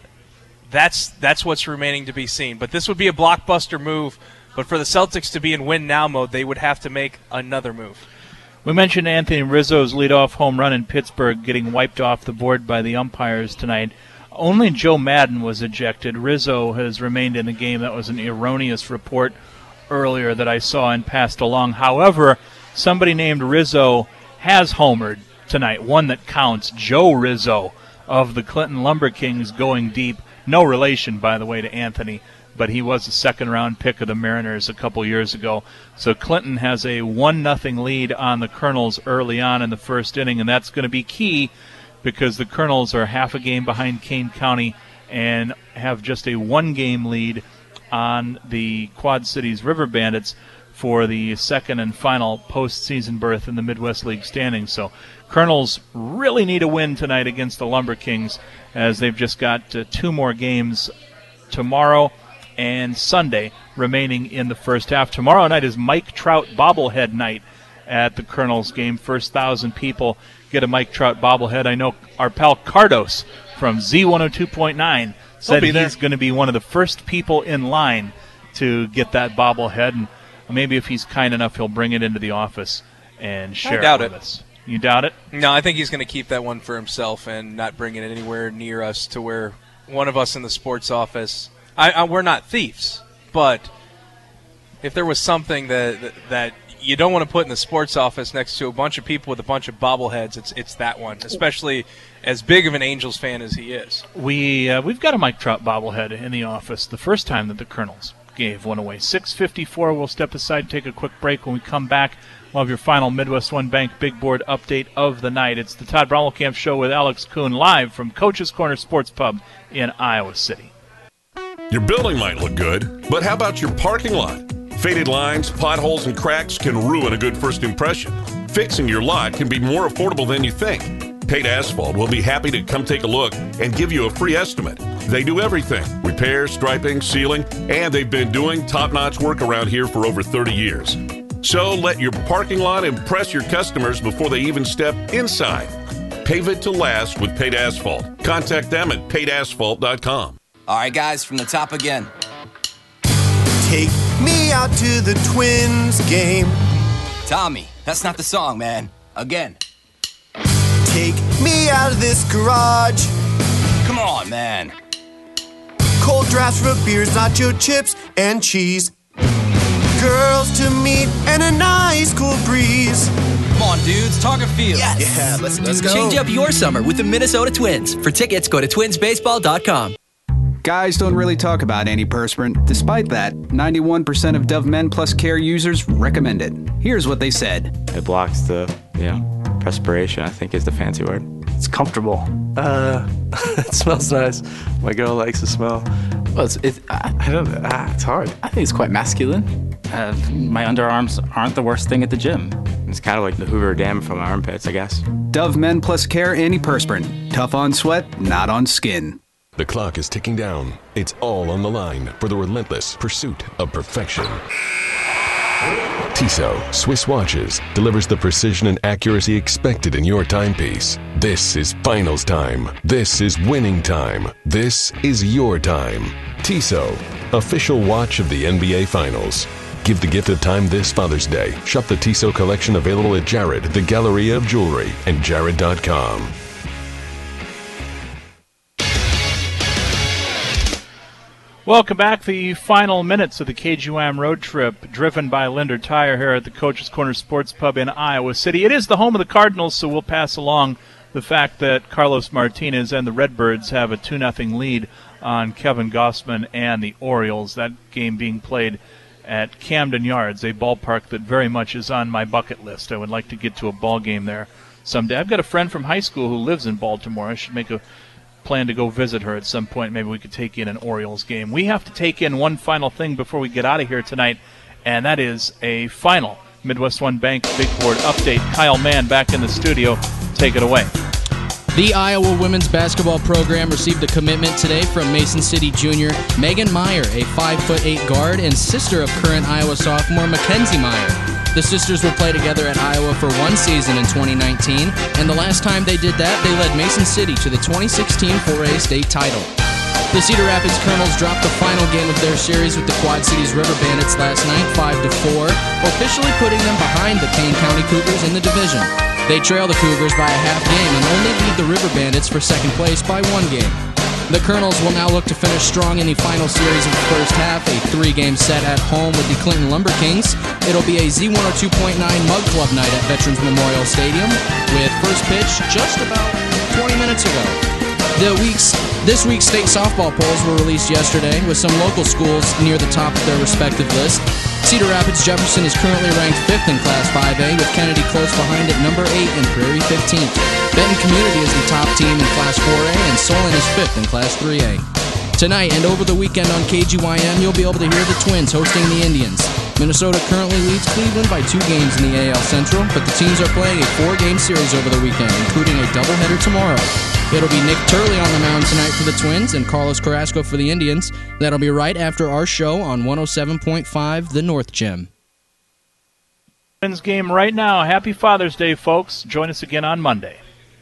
that's that's what's remaining to be seen. But this would be a blockbuster move. But for the Celtics to be in win-now mode, they would have to make another move. We mentioned Anthony Rizzo's leadoff home run in Pittsburgh getting wiped off the board by the umpires tonight. Only Joe Madden was ejected. Rizzo has remained in the game. That was an erroneous report earlier that I saw and passed along. However, somebody named Rizzo has homered tonight, one that counts. Joe Rizzo of the Clinton Lumber Kings, going deep. No relation, by the way, to Anthony, but he was a second-round pick of the Mariners a couple years ago. So Clinton has a one nothing lead on the Colonels early on in the first inning, and that's going to be key because the Colonels are half a game behind Kane County and have just a one-game lead on the Quad Cities River Bandits for the second and final postseason berth in the Midwest League standings. So Colonels really need a win tonight against the Lumber Kings, as they've just got uh, two more games tomorrow and Sunday remaining in the first half. Tomorrow night is Mike Trout bobblehead night at the Colonels game. First thousand people get a Mike Trout bobblehead. I know our pal Cardos from Z one oh two point nine said he's going to be one of the first people in line to get that bobblehead, and maybe if he's kind enough, he'll bring it into the office and share I doubt it with it. us. You doubt it? No, I think he's going to keep that one for himself and not bring it anywhere near us to where one of us in the sports office. I, I, we're not thieves, but if there was something that, that that you don't want to put in the sports office next to a bunch of people with a bunch of bobbleheads, it's it's that one, especially as big of an Angels fan as he is. We, uh, we've got a Mike Trout bobblehead in the office the first time that the Colonels gave one away. six fifty-four, we'll step aside, take a quick break. When we come back, we'll have your final Midwest One Bank Big Board update of the night. It's the Todd Brommelkamp Show with Alex Kuhn, live from Coach's Corner Sports Pub in Iowa City. Your building might look good, but how about your parking lot? Faded lines, potholes, and cracks can ruin a good first impression. Fixing your lot can be more affordable than you think. Pate Asphalt will be happy to come take a look and give you a free estimate. They do everything: repair, striping, sealing, and they've been doing top-notch work around here for over thirty years. So let your parking lot impress your customers before they even step inside. Pave it to last with Pate Asphalt. Contact them at pate asphalt dot com. All right, guys, from the top again. Take me out to the Twins game. Tommy, that's not the song, man. Again. Take me out of this garage. Come on, man. Cold drafts, root beers, nacho chips, and cheese. Girls to meet and a nice cool breeze. Come on, dudes, talk a field. Yes. Yeah, let's, let's go. Change up your summer with the Minnesota Twins. For tickets, go to twins baseball dot com. Guys don't really talk about antiperspirant. Despite that, ninety-one percent of Dove Men Plus Care users recommend it. Here's what they said. It blocks the, you know, perspiration, I think is the fancy word. It's comfortable. Uh, it smells nice. My girl likes the smell. Well, it's, it, I, I don't know. Ah, it's hard. I think it's quite masculine. Uh, my underarms aren't the worst thing at the gym. It's kind of like the Hoover Dam from my armpits, I guess. Dove Men Plus Care antiperspirant. Tough on sweat, not on skin. The clock is ticking down. It's all on the line for the relentless pursuit of perfection. Tissot Swiss Watches delivers the precision and accuracy expected in your timepiece. This is finals time. This is winning time. This is your time. Tissot, official watch of the N B A Finals. Give the gift of time this Father's Day. Shop the Tissot collection available at Jared, the Galleria of Jewelry, and jared dot com. Welcome back. The final minutes of the K G Y M road trip, driven by Linder Tire here at the Coach's Corner Sports Pub in Iowa City. It is the home of the Cardinals, so we'll pass along the fact that Carlos Martinez and the Redbirds have a two nothing lead on Kevin Gossman and the Orioles. That game being played at Camden Yards, a ballpark that very much is on my bucket list. I would like to get to a ball game there someday. I've got a friend from high school who lives in Baltimore. I should make a plan to go visit her at some point. Maybe we could take in an Orioles game. We have to take in one final thing before we get out of here tonight, and that is a final Midwest One Bank Big Board update. Kyle Mann back in the studio. Take it away. The Iowa women's basketball program received a commitment today from Mason City junior Megan Meyer, a five foot eight guard and sister of current Iowa sophomore Mackenzie Meyer. The sisters will play together at Iowa for one season in twenty nineteen, and the last time they did that, they led Mason City to the twenty sixteen four A state title. The Cedar Rapids Colonels dropped the final game of their series with the Quad Cities River Bandits last night, five to four, officially putting them behind the Kane County Cougars in the division. They trail the Cougars by a half game and only lead the River Bandits for second place by one game. The Colonels will now look to finish strong in the final series of the first half, a three-game set at home with the Clinton Lumber Kings. It'll be a Z one oh two point nine Mug Club night at Veterans Memorial Stadium, with first pitch just about twenty minutes ago. The week's, this week's state softball polls were released yesterday, with some local schools near the top of their respective list. Cedar Rapids Jefferson is currently ranked fifth in Class five A, with Kennedy close behind at number eight and Prairie fifteenth. Benton Community is the top team in Class four A, and Solon is fifth in Class three A. Tonight and over the weekend on K G Y M, you'll be able to hear the Twins hosting the Indians. Minnesota currently leads Cleveland by two games in the A L Central, but the teams are playing a four-game series over the weekend, including a doubleheader tomorrow. It'll be Nick Turley on the mound tonight for the Twins and Carlos Carrasco for the Indians. That'll be right after our show on one oh seven point five The North Gym. Twins game right now. Happy Father's Day, folks. Join us again on Monday.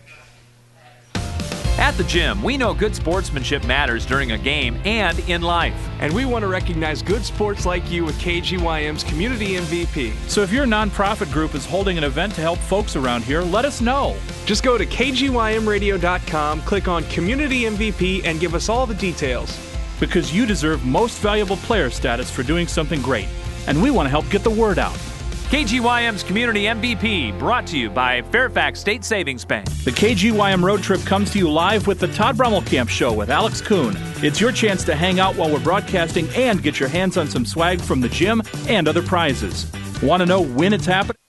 At the gym, we know good sportsmanship matters during a game and in life. And we want to recognize good sports like you with K G Y M's Community M V P. So if your nonprofit group is holding an event to help folks around here, let us know. Just go to K G Y M radio dot com, click on Community M V P, and give us all the details. Because you deserve most valuable player status for doing something great. And we want to help get the word out. K G Y M's Community M V P, brought to you by Fairfax State Savings Bank. The K G Y M road trip comes to you live with the Todd Brummelkamp Show with Alex Kuhn. It's your chance to hang out while we're broadcasting and get your hands on some swag from the gym and other prizes. Want to know when it's happening?